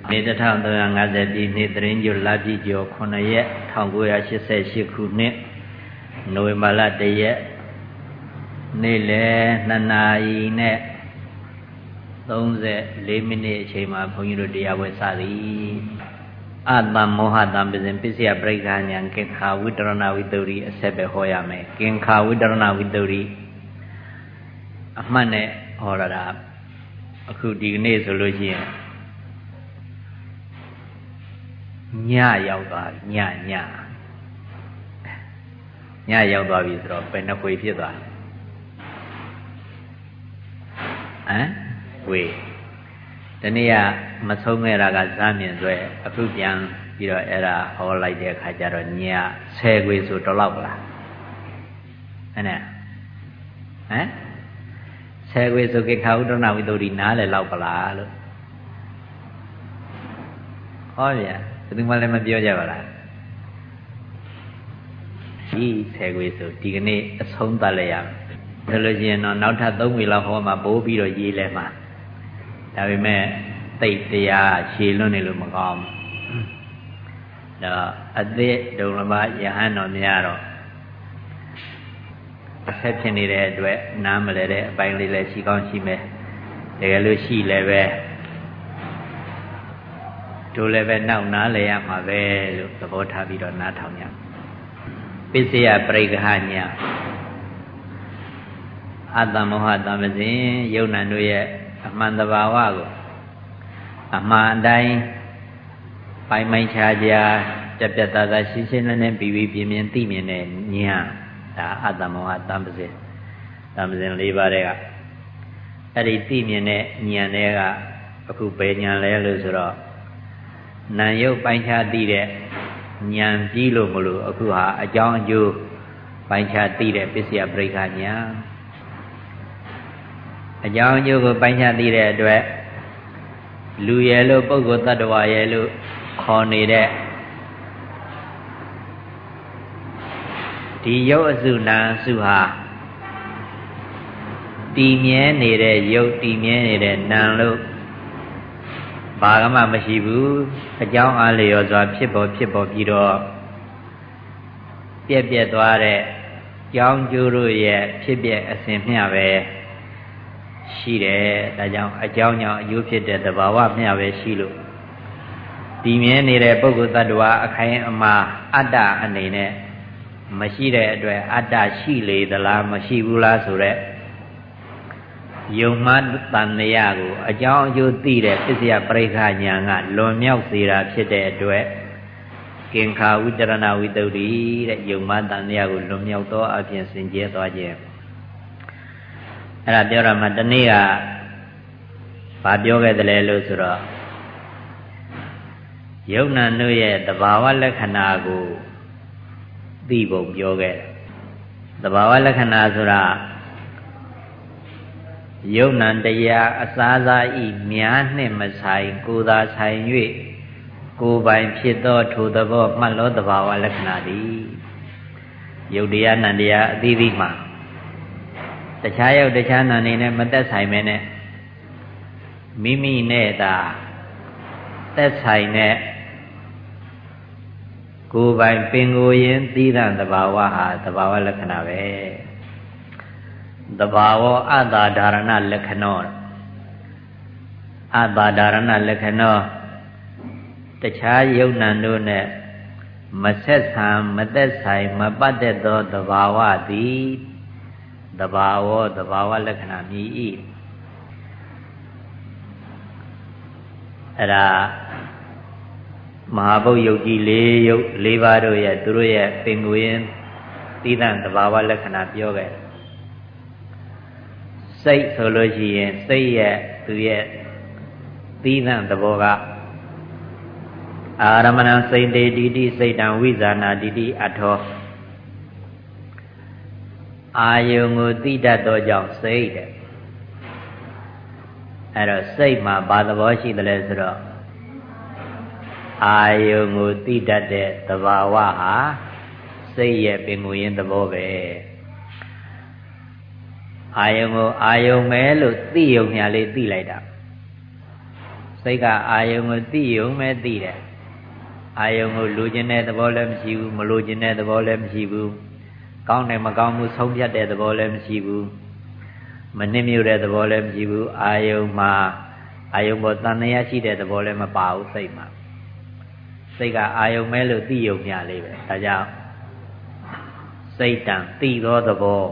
နေ့1350ပြည့်နှစ်သတင်းကျွလပြည့်ကျော်9ရက်1988ခုနှစ်နိုဝင်ဘာလ1ရက်နေ့လယ်2နာရီနဲ့34မိနစ်အချိန်မှာဘုန်းကြီးတို့တရားပွဲစသည်အတ္တမောဟတံပစဉ်ပစ္စယပရိက္ခာဉာဏ်ကင်္ခာဝိတရဏဝိတ္တုရိအဆက်ပဲဟောရမယ်ကင်္ခာဝိတရဏဝိတ္တုရိအမှတ်နဲ့ဟောရတာအခုဒီကနေ့ဆိုလို့ရှိရင်ညရောက်သွားပြီညရောက်သွားပြီဆိုတော့ဘယ်နှခွေဖြစ်သွားဝေဒီနေ့ကမဆုံးခဲ့တာကဇာမြင်ဆွဲအခုပြန်ပြီးတော့အဲ့ဒါဟောလိုက်တဲ့အခါကျတော့ည10ခွေဆိုတော့လောက်လား10ခွေဆိုကိခာဥဒ္ဒနာဝိတ္တုရိနားလည်းလောက်ပလားလို့ဟောဗျာဘယ်သူမှလည်းမပြောကြပါလားဒီ10ခွေဆိုဒီကနေ့အဆုံးသတ်လိုက်ရမယ်ဒါလို့ရှိရင်တော့နောက်ထပ်3ခွေလောက်ဟောမှပိုးပြီးတော့ရေးလဲမှာဒါပေမဲ့သိတရားရှည်လွန်းနေလို့မကောင်းဘူးတော့အသစ်ဒုံလဘယဟန်တော်များတော့ဆက်ဖြစ်နေတဲ့အတွက်နားမလဲတဲ့အပိုင်းလေးလည်းရှိကောင်းရှိမယ်တကယ်လို့ရှိလည်းပဲတို့လည်းပဲနောက်နားလဲရမှာပဲလို့သဘောထားပြီးတော့နားထောင်ကြပစ္စယပရိက္ခညာအတ္တမောဟတမစဉ်ယုံနာတို့ရဲ့အမှန်တဘာဝကိုအမှန်အတိုင်းပိုင်ပိုင်ခြားခြားပြတ်ပြတ်သားသားရှင်းရှင်းလင်းလင်းပြီးပြင်းပြင်းသိမြင်တဲ့ဉာဏ်ဒါအတ္တမောဟတမစဉ်၄ပါးတဲ့ကအဲ့ဒီသိမြင်တဲ့ဉာဏ်တွေကအခုဘယ်ဉာဏ်လဲလို့ဆိုတော့နာယုတ်ပိုင်ခြားသိတဲ့ဉာဏ်ပြီးလို့မလို့အခုဟာအကြောင်းအကျိုးပိုင်ခြားသိတဲ့ပစ္စယပရိက္ခဉာဏ်အကြောင်းအကျိုးကိုပိုင်းခြားသိတဲ့အတွက်လူရဲ့လို့ပုဂ္ဂိုလ်တ attva ရဲ့လို့ခေါ်နေတဲ့ဒီယုတ်အစုနာအစုဟာတည်မြဲနေတဲ့ယုတ်တည်မြဲနေတဲ့နာလို့ဘာမှမရှိဘူးအကြောင်းအားလျော်စွာဖြစ်ပေါ်ပြီးတော့ပြက်သွားတဲ့ကြောင်းကျိုးတို့ရဲ့ဖြစ်ပျက်အစဉ်မျှပဲရှိတယ်ဒါကြောင့်အကြောင်းကြောင့်အကျိုးဖြစ်တဲ့သဘာဝမျှပဲရှိလို့ဒီမြဲနေတဲ့ပုဂ္ဂိုလ်တ attva အခိုင်အမာအတ္တအနေနဲ့မရှိတဲ့အတွက်အတ္တရှိလေသလားမရှိဘူးလားဆိုတော့ယုံမှတန်လျာကိုအကြောင်းအကျိုးသိတဲ့ပစ္စယပရိက္ခဉာဏ်ကလွန်မြောက်စေတာဖြစ်တဲ့အတွက်ကင်္ခာဝိတရဏဝိတ္တုရိတဲ့ယုံမှတန်လျာကိုလွန်မြောက်သောအပြင်စင်ကြဲသွားခြင်းအဲ့ဒါပြောရမှာတနေ့ကဘာပြောခဲ့တယ်လဲလို့ဆိုတော့ယုံနာတို့ရဲ့သဘာဝလက္ခဏာကိုသိဖို့ပြောခဲ့သဘာဝလက္ခဏာဆိုတာယုံနာတရားအစားစားဤများနှင့်မဆိုင်ကိုယ်သာဆိုင်၍ကိုယ်ပိုင်ဖြစ်သောထိုသဘောမှတ်လို့သဘာဝလက္ခဏာသည်ယုတ်တရားနံတရားအသီးသီးမှာတခြားယုတ်တခြားနာနေနဲ့မသက်ဆိုင်မဲနဲ့မိမိနဲ့သာသက်ဆိုင်တဲ့ကိုယ်ပိုင်ပင်ကိုယ်ရင်သီးသန့်သဘာဝဟာသဘာဝလက္ခဏာပဲသဘာဝအတ္တဓာရဏလက္ခဏောအတ္တဓာရဏလက္ခဏောတခြားယုတ်နံတို့နဲ့မဆက်ဆံမသက်ဆိုင်မပတ်သက်သောသဘာဝသည်သဘာဝလက္ခဏာမြည်၏အဲ့ဒါမဟာဘုတ်ယုတ်ကြီး၄ပါးတို့ရဲ့သူတို့ရဲ့ပင်ကိုယ်ရင်သီးသန့်သဘာဝလက္ခဏာပြောခဲ့စိတ်ဆိုလို့ရှိရင်စိတ်ရဲ့သူရဲ့သီးသန့်သဘောကအာရမဏစိတ်တေတိတိစိတ်တံဝိဇာနာတိတိအထောအာယုံကိုသိတတ်သောကြောင့်စိတ်တဲ့အဲ့တော့စိတ်မှာဘာသဘောရှိတယ်လဲဆိုတော့အာယုံကိုသိတတ်တဲ့သဘာဝဟာစိတ်ရဲ့ပင်ကိုယ်ရင်းသဘောပဲအာယုံကိုအာယုံပဲလို့သိယုံညာလေးသိလိုက်တာစိတ်ကအာယုံကိုသိယုံပဲသိတယ်အာယုံကိုလိုချင်တဲ့သဘောလည်းမရှိဘူးမလိုချင်တဲ့သဘောလည်းမရှိဘူးကောင်းတယ်မကောင်းဘူးဆုံးဖြတ်တဲ့သဘောလည်းမရှိဘူးမနှိမ့်မြုပ်တဲ့သဘောလည်းမရှိဘူးအာယုံမှာအာယုံပေါ်တန်တရားရှိတဲ့သဘောလည်းမပါဘူးစိတ်မှာစိတ်ကအာယုံမဲလို့သိယုံများလေးပဲဒါကြောင့်စိတ်တံသိသောသဘော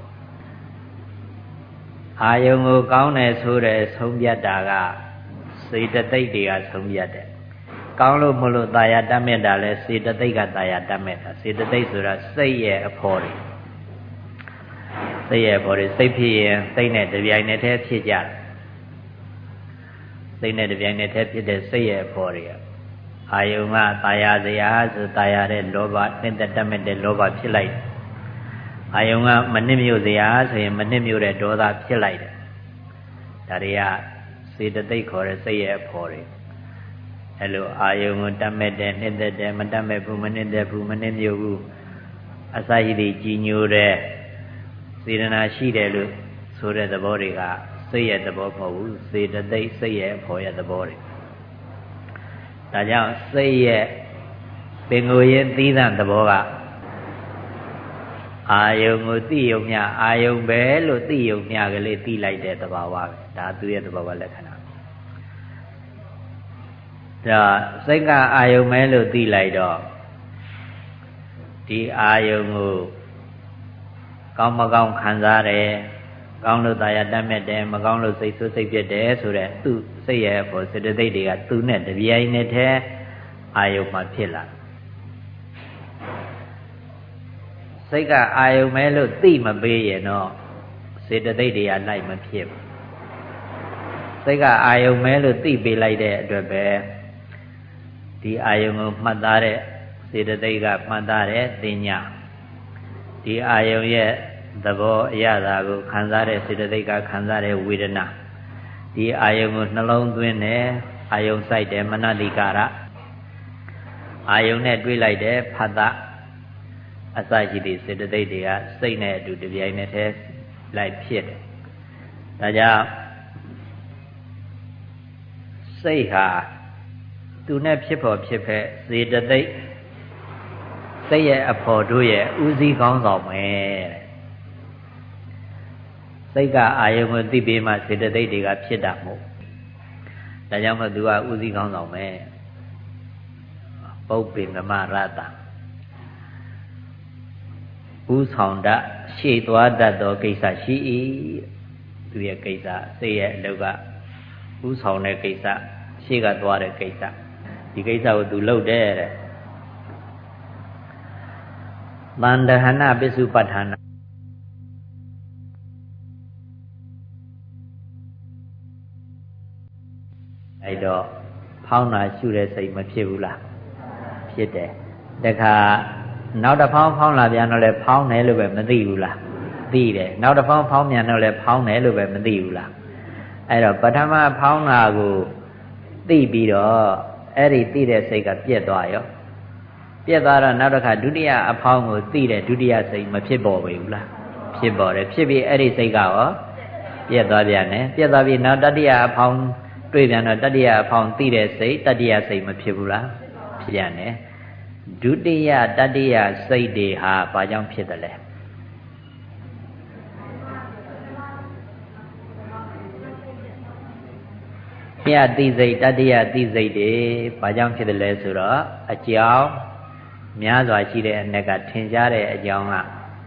အာယုံကိုကောင်းတယ်ဆိုတဲ့ဆုံးဖြတ်တာကစေတသိက်တွေကဆုံးဖြတ်တယ်ကောင်းလို့မလို့ตายာတတ်မဲ့တာလဲစေတသိက်ကตายာတတ်မဲ့တာစေတသိက်ဆိုတာစိတ်ရဲ့အဖို့တွေစိတ်ရဲ့အဖို့တွေစိတ်ဖြစ်ရင်စိတ်နဲ့တပြိုင်နက်တည်းဖြစ်ကြတယ်စိတ်နဲ့တပြိုင်နက်တည်းဖြစ်တဲ့စိတ်ရဲ့အဖို့တွေအာယုံကตายာစရာဆိုตายာတဲ့လောဘနဲ့တတ်မဲ့တဲ့လောဘဖြစ်လိုက်တယ်အာယုံကမနစ်မြို့စရာဆိုရင်မနစ်မြို့တဲ့ဒေါသဖြစ်လိုက်တယ်ဒါတွေကစေတသိက်ခေါ်တဲ့စိတ်ရဲ့အဖို့တွေအဲ့လိုအာယုံကိုတတ်မဲ့တဲ့နှစ်သက်တဲ့မတတ်မဲ့ဘူးမနှစ်သက်ဘူးမနှစ်မြို့ဘူးအစာရည်တွေကြီးညိုတဲ့စေတနာရှိတယ်လို့ဆိုတဲ့သဘောတွေကစိတ်ရဲ့သဘောမဟုတ်ဘူးစေတသိက်စိတ်ရဲ့အဖို့ရဲ့သဘောတွေဒါကြောင့်စိတ်ရဲ့ပင်ကိုယ်ရဲ့သီးသန့်သဘောကအာယုံကိုသိယုံမြအာယုံပဲလို့သိယုံမြကလေးသိလိုက်တဲ့သဘာဝပဲဒါသူရဲ့သဘာဝလက္ခဏာဒါစိတ်ကအာယုံပဲလို့သိလိုက်တော့ဒီအာယုံကိုကောင်းမကောင်းခံစားတယ်ကောင်းလို့တရားတတ်မဲ့တယ်မကောင်းလို့စိတ်ဆိုးစိတ်ပြတ်တယ်ဆိုတဲ့သူ့စိတ်ရဲ့ပေါ်စေတသိက်တွေကသူနဲ့တပြိုင်နက်တည်းအာယုံမှာဖြစ်လာစိတ်ကအာယုံမဲလို့သိမပေးရင်တော့စေတသိက်တွေကလိုက်မဖြစ်ဘူးစိတ်ကအာယုံမဲလို့သိပေးလိုက်တဲ့အတွက်ပဲဒီအာယုံကိုမှတ်သားတဲ့စေတသိက်ကမှတ်သားတဲ့သိညာဒီအာယုံရဲ့သဘောအရသာကိုခံစားတဲ့စေတသိက်ကခံစားတဲ့ဝေဒနာဒီအာယုံကိုနှလုံးသွင်းတယ်အာယုံစိုက်တယ်မနတိကာရအာယုံနဲ့တွေးလိုက်တယ်ဖတ်တာအစရှိသည့်စေတသိက်တွေကစိတ်နဲ့အတူတပြိုင်နက်တည်းလိုက်ဖြစ်တယ်ဒါကြောင့်စိတ်ဟာသူနဲ့ဖြစ်ဖို့ဖြစ်ဖက်စေတသိက်စိတ်ရဲ့အဖို့တို့ရဲ့ဥစည်းကောင်းဆောင်မယ်စိတ်ကအာယုံကိုသိပြီးမှစေတသိက်တွေကဖြစ်တာမဟုတ်ဒါကြောင့်မို့သူကဥစည်းကောင်းဆောင်မယ်ပုပ္ပိမမရတ္တဥဆောင်တရှေ့သွားတတ်သောကိစ္စရှိ၏သူရဲ့ကိစ္စစိတ်ရဲ့အလုပ်ကဥဆောင်တဲ့ကိစ္စရှေ့ကသွားတဲ့ကိစ္စဒီကိစ္စကိုသူလုပ်တယ်တဲ့တန္တဟဏပစ္စုပ္ပထာနာအဲ့တော့ဖောင်းတာရှုတဲ့စိတ်မဖြစ်ဘူးလားဖြစ်တယ်တခါနောက်တစ်ဖောင်းဖောင်းလာပြန်တော့လဲဖောင်းတယ်လို့ပဲမသိဘူးလားသိတယ်နောက်တစ်ဖောင်းဖောင်းပြန်တော့လဲဖောင်းတယ်လို့ပဲမသိဘူးလားအဲ့တော့ပထမဖောင်းတာကိုသိပြီးတော့အဲ့ဒီသိတဲ့စိတ်ကပြက်သွားရောပြက်သွားတော့နောက်တစ်ခါဒုတိယအဖောင်းကိုသိတဲ့ဒုတိယစိတ်မဖြစ်ပေါ်ဘူးလားဖြစ်ပေါ်တယ်ဖြစ်ပြီးအဲ့ဒီစိတ်ကရောပြက်သွားပြန်တယ်ပြက်သွားပြီးနောက်တတိယအဖောင်းတွေ့ပြန်တော့တတိယအဖောင်းသိတဲ့စိတ်တတိယစိတ်မဖြစ်ဘူးလားဖြစ်ပြန်တယ်ဒုတိယတတိယစိတ်တွေဟာဘာကြောင့်ဖြစ်တယ်လဲမြတ်သိစိတ်တတိယသိစိတ်တွေဘာကြောင့်ဖြစ်တယ်လဲဆိုတော့အကြောင်းများစွာရှိတဲ့အ내ကထင်ရှားတဲ့အကြောင်းက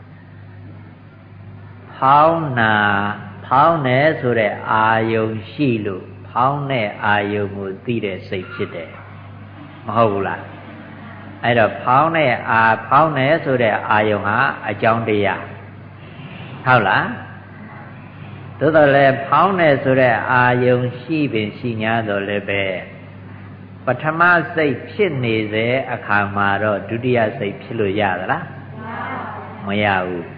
ဖောင်းနာဖောင်းတယ်ဆိုတဲ့အာယုံရှိလို့ဖောင်းတဲ့အာယုံကိုသိတဲ့စိတ်ဖြစ်တယ်မဟုတ်ဘူးလားအဲ့တော့ဖောင်းတဲ့ဖောင်းတယ်ဆိုတဲ့အာယုံဟာအကြောင်းတရားဟုတ်လားသို့တော်လည်းဖောင်းတယ်ဆိုတဲ့အာယုံရှိပင်ရှိ냐တော့လည်းပဲပထမစိတ်ဖြစ်နေစေအခါမှာတော့ဒုတိယစိတ်ဖြစ်လို့ရသလားမရဘူး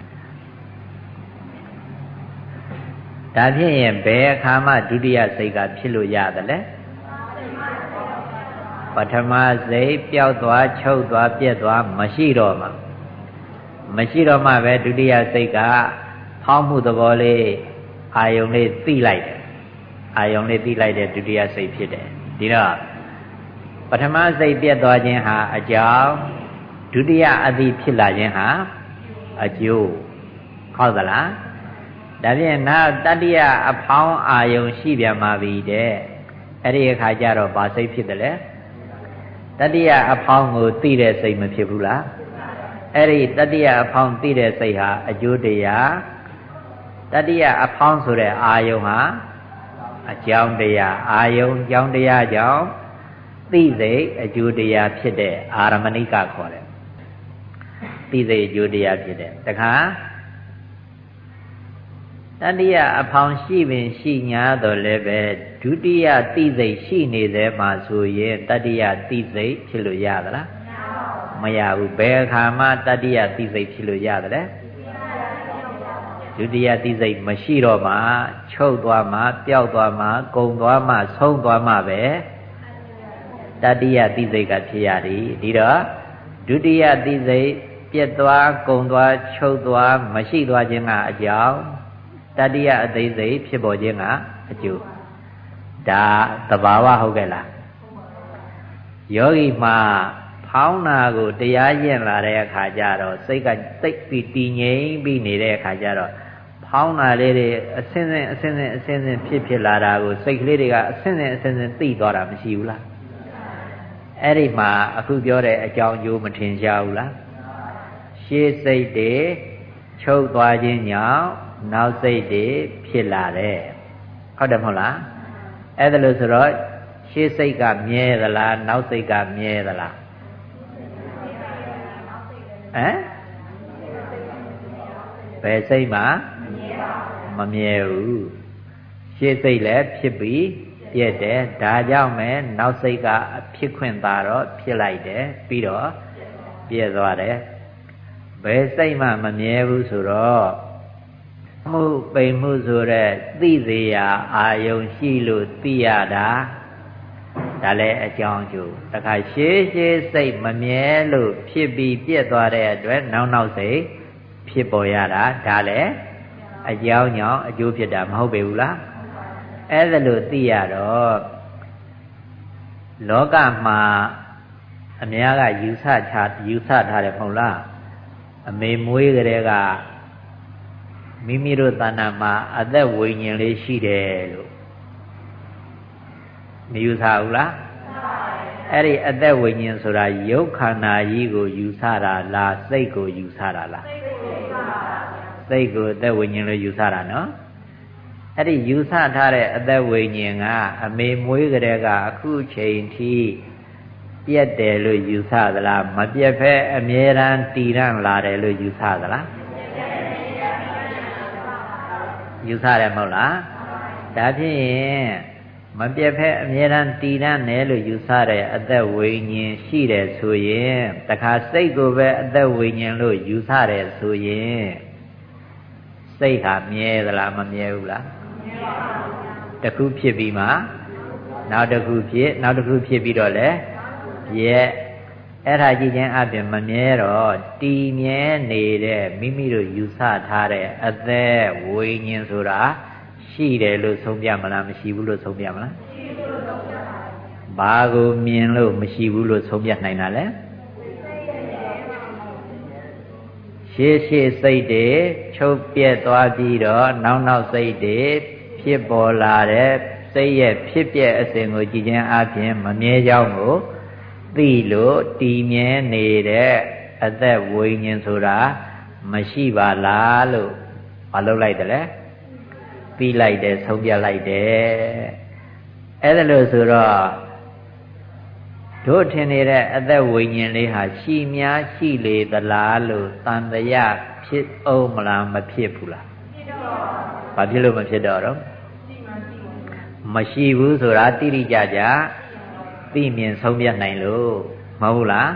ဒါဖြင့်ရင်ဘယ်အခါမှဒုတိယစိတ်ကဖြစ်လို့ရသလဲပထမစိတ်ပျောက်သွားချုပ်သွားပြက်သွားမရှိတော့မှပဲဒုတိယစိတ်ကဖောင်းမှုသဘောလေးအာယုံလေးသိလိုက်တယ်အာယုံလေးသိလိုက်တဲ့ဒုတိယစိတ်ဖြစ်တယ်ဒီတော့ပထမစိတ်ပြတ်သွားခြင်းဟာအကြောင်းဒုတိယအသိဖြစ်လာခြင်းဟာအကျိုးဟုတ်သလားဒါဖြင့်နောက်တတိယအဖောင်းအာယုံရှိပြန်ပါပြီတဲ့အဲ့ဒီအခါကျတော့ဘာစိတ်ဖြစ်တယ်လဲတတိယအဖောင်းကိုသိတဲ့စိတ်မဖြစ်ဘူးလားအဲ့ဒီတတိယအဖောင်းသိတဲ့စိတ်ဟာအကျိုးတရားတတိယအဖောင်းဆိုတဲ့အာယုံဟာအကြောင်းတရားအာယုံအကြောင်းတရားကြောင့်သိစိတ်အကျိုးတရားဖြစ်တဲ့အာရမဏိကခေါ်တယ်သိစိတ်အကျိုးတရားဖြစ်တဲ့တခါတတိယအဖောင်းရှိပင်ရှိညာတော့လည်းပဲဒုတိယသိစိတ်ရှိနေသေးမှဆိုရင်တတိယသိစိတ်ဖြစ်လို့ရသလားမရဘူးဘယ်အခါမှတတိယသိစိတ်ဖြစ်လို့ရတယ်လဲဒုတိယသိစိတ်မရှိတော့မှချုပ်သွားမှပျောက်သွားမှကုန်သွားမှဆုံးသွားမှပဲတတိယသိစိတ်ကဖြစ်ရတယ်ဒီတော့ဒုတိယသိစိတ်ပြတ်သွားကုန်သွားချုပ်သွားမရှိသွားခြင်းကအကြောင်းတတိယအသေးစိတ်ဖြစ်ပေါ်ခြင်းကအကျိုးဒါသဘာဝဟုတ်ကဲ့လားယောဂီမှာဖောင်းနာကိုတရားကျင့်လာတဲ့အခါကျတော့စိတ်ကစိတ်ပြီးတည်ငြိမ်ပြီးနေတဲ့အခါကျတော့ဖောင်းနာလေးတွေအစင်းစင်းဖြစ်လာတာကိုစိတ်ကလေးတွေကအစင်းစင်းသိသွားတာမရှိဘူးလားအဲ့ဒီမှာအခုပြောတဲ့အကြောင်းအကျိုးမထင်ရှားဘူးလားရှေးစိတ်တွေချုပ်သွားခြင်းကြောင့်နောက်စိတ်တွေဖြစ်လာတယ်ဟုတ်တယ်မဟုတ်လားအဲ့ဒါလို့ဆိုတော့ရှေးစိတ်ကမြဲသလားနောက်စိတ်ကမြဲသလားဘယ်စိတ်မှမမြဲဘူးရှေ့စိတ်လည်းဖြစ်ပြီးပြည့်တယ်ဒါကြောင့်ပဲနောက်စိတ်ကဖြစ်ခွင့်သာတော့ဖြစ်လိုက်တယ်ပြီးတော့ပြည့်သွားတယ်ဘယ်စိတ်မှမမြဲဘူးဆိုတော့မှုပိန်မှုဆိုတဲ့သိစေရာအာယုံရှိလို့သိရတာဒါလည်းအကြောင်းအကျိုးတခါရှေးစိတ်မမြဲလို့ဖြစ်ပြီးပြည့်သွားတဲ့အတွက်နောက်စိတ်ဖြစ်ပေါ်ရတာဒါလည်းအကြောင်းကြောင့်အကျိုးဖြစ်တာမဟုတ်ပေဘူးလားအဲ့ဒါလို့သိရတော့လောကမှာအများကယူဆထားတယ်မဟုတ်လားအမေမွေးကလေးကမိမိတို့တဏ္ဍာမှာအသက်ဝိညာဉ်လေးရှိတယ်လို့မယူဆဘူးလားအဲ့ဒီအသက်ဝိညာဉ်ဆိုတာရုပ်ခန္ဓာကြီးကိုယူဆတာလားစိတ်ကိုယူဆတာလားစိတ်ကိုအသက်ဝိညာဉ်လို့ယူဆတာနော်အဲ့ဒီယူဆထားတဲ့အသက်ဝိညာဉ်ကအမေမွေးကလေးကအခုချိန်ထိပြတ်တယ်လို့ယူဆသလားမပြတ်ဖဲအမြဲတမ်းတည်ရန်လာတယ်လို့ယူဆသလားယူဆတယ်မဟုတ်လားဒါဖြင့်မပြတ်ဖဲအမြဲတမ်းတည်ရန်တယ်လို့ယူဆတဲ့အသက်ဝိညာဉ်ရှိတယ်ဆိုရင်တခါစိတ်ကိုပဲအသက်ဝိညာဉ်လို့ယူဆတယ်ဆိုရင်စိတ်ဟာမြဲသလားမမြဲဘူးလားတခုဖြစ်ပြီးမှနောက်တစ်ခုဖြစ်ပြီးတော့လေရဲ့အဲ့ဒါကြည့်ခြင်းအပြင်မမြဲတော့တည်မြဲနေတဲ့မိမိတို့ယူဆထားတဲ့အသက်ဝိညာဉ်ဆိုတာရှိတယ်လို့ဆုံးပြမလားမရှိဘူးလို့ဆုံးပြမလားရှိဘူးလို့ဆုံးပြပါဘူးဘာကိုမြင်လို့မရှိဘူးလို့ဆုံးပြနိုင်တာလဲရှေးစိတ်တွေချုပ်ပြက်သွားပြီးတော့နောက်စိတ်တွေဖြစ်ပေါ်လာတဲ့စိတ်ရဲ့ဖြစ်ပျက်အစဉ်ကိုကြည့်ခြင်းအပြင်မမြဲကြောင်းကိုသိလို့တည်မြဲနေတဲ့အသက်ဝိညာဉ်ဆိုတာမရှိပါလားလို့မလုပ်လိုက်တယ်လေပြီးလိုက်တယ်ဆုံးပြလိုက်တယ်အဲ့ဒါလို့ဆိုတော့တို့ထင်နေတဲ့အသက်ဝိညာဉ်လေးဟာရှိများရှိလေသလားလို့တန်တရားဖြစ်အောင်မလားမဖြစ်ဘူးလားဖြစ်တော့ဘာဖြစ်လို့မဖြစ်တော့မရှိဘူးဆိုတာတိတိကျကျသိမြင်ဆုံးပြနိုင်လို့မဟုတ်လား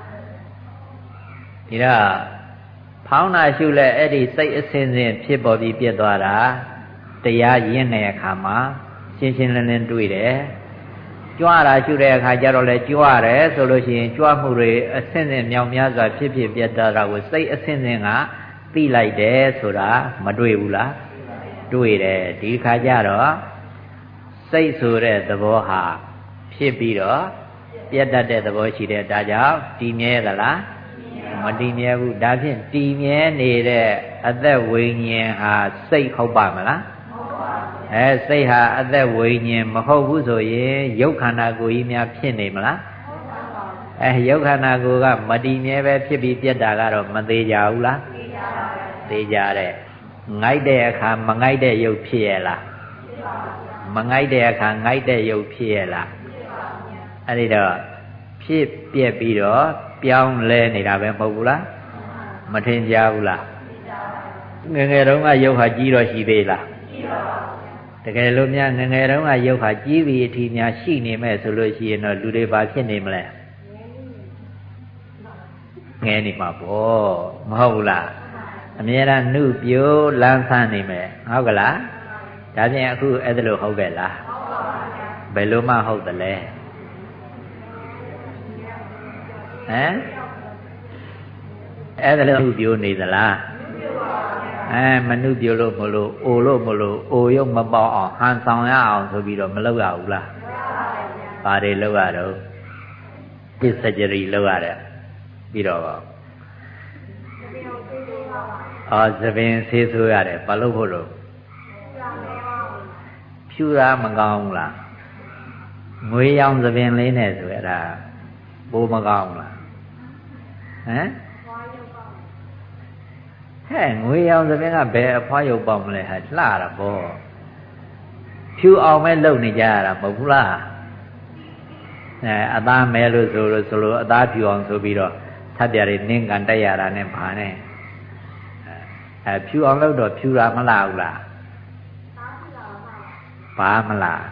ဒီတော့ဖောင်းနာရှုလဲအဲ့ဒီစိတ်အစဉ်ဖြစ်ပေါ်ပြီးပြတ်သွားတာတရားရင်းတဲ့အခါမှာရှင်းလင်းတွေ့တယ်ကြွားတာရှုတဲ့အခါကျတော့လဲကြွားတယ်ဆိုလို့ရှိရင်ကြွားမှုတွေအစဉ်မြောင်များစွာဖြစ်ပြတ်သွားတာကိုစိတ်အစဉ်ကသိလိုက်တယ်ဆိုတာမတွေ့ဘူးလားတွေ့တယ်ဒီခါကျတော့စိတ်ဆိုတဲ့သဘောဟာဖြစ်ပြီးတော့ပြတ်တတ်တဲ့သဘောရှိတယ်ဒါကြောင့်တည်မြဲသလားမတည်မြဲဘူးဒါဖြင့်တည်မြဲနေတဲ့အသက်ဝိညာဉ်ဟာစိတ်ဟုတ်ပါမလားစိတ်ဟာအသက်ဝိညာဉ်မဟုတ်ဘူးဆိုရင်ရုပ်ခန္ဓာကိုယ်ကြီးများဖြစ်နေမလားရုပ်ခန္ဓာကိုယ်ကမတည်မြဲပဲဖြစ်ပြီးပြတ်တာကတော့မသေးကြဘူးလားသေကြတဲ့ငိုက်တဲ့အခါမငိုက်တဲ့ရုပ်ဖြစ်ရဲ့လားမငိုက်တဲ့အခါငိုက်တဲ့ရုပ်ဖြစ်ရဲ့လားအဲ့ဒီတော့ဖြစ်ပြက်ပြီးတော့ပြောင်းလဲနေတာပဲမဟုတ်ဘူးလားမထင်ကြဘူးလားငယ်ငယ်တုန်းကရုပ်ဟာကြီးတော့ရှိသေးလားတကယ်လို့များငယ်ငယ်တုန်းကရုပ်ဟာကြီးပြီးအထီးများရှိနေမဲ့ဆိုလို့ရှိရင်တော့လူတွေဘာဖြစ်နေမလဲငဲနေမှာပေါ့မဟုတ်ဘူးလားအမြဲတမ်းနှုတ်ပြိုးလန်းဆန်းနေမယ်ဟုတ်ကလားဒါဖြင့်အခုအဲ့ဒါလို့ဟုတ်ကဲ့လားဘယ်လိုမှဟုတ်တယ်လဲအဲ့ဒါလို့နှုတ်ပြိုးနေသလားမနှုတ်ပြိုးလို့မလို့အိုလို့မလို့အိုရုပ်မပေါအောင်ဟန်ဆောင်ရအောင်ဆိုပြီးတော့မလုပ်ရဘူးလားဘာတွေလုပ်ရတော့ပစ္စကြရီလုပ်ရတယ်ပြီးတော့သပင်ဆေးဆိုးရတယ်ဘာလို့ဖို့လို့ဖြူတာမကောင်းဘူးလားငွေရောင်သပင်လေးနဲ့ဆိုရတာပိုးမကောင်းဘူးလားငွေရောင်သပင်ကဘယ်အဖွားရုပ်ပေါက်မလဲဟာလှတာပေါ့ဖြူအောင်ပဲလုပ်နေကြရတာမဟုတ်ဘူးလားအသားမဲလို့ဆိုလို့အသားဖြူအောင်ဆိုပြီးတော့ထပ်ပြတွေနင်းကန်တက်ရတာနဲ့ဘာနဲ့ဖြူအောင်လုပ်တော့ဖြူတာမလားဘူးလားဘာမလား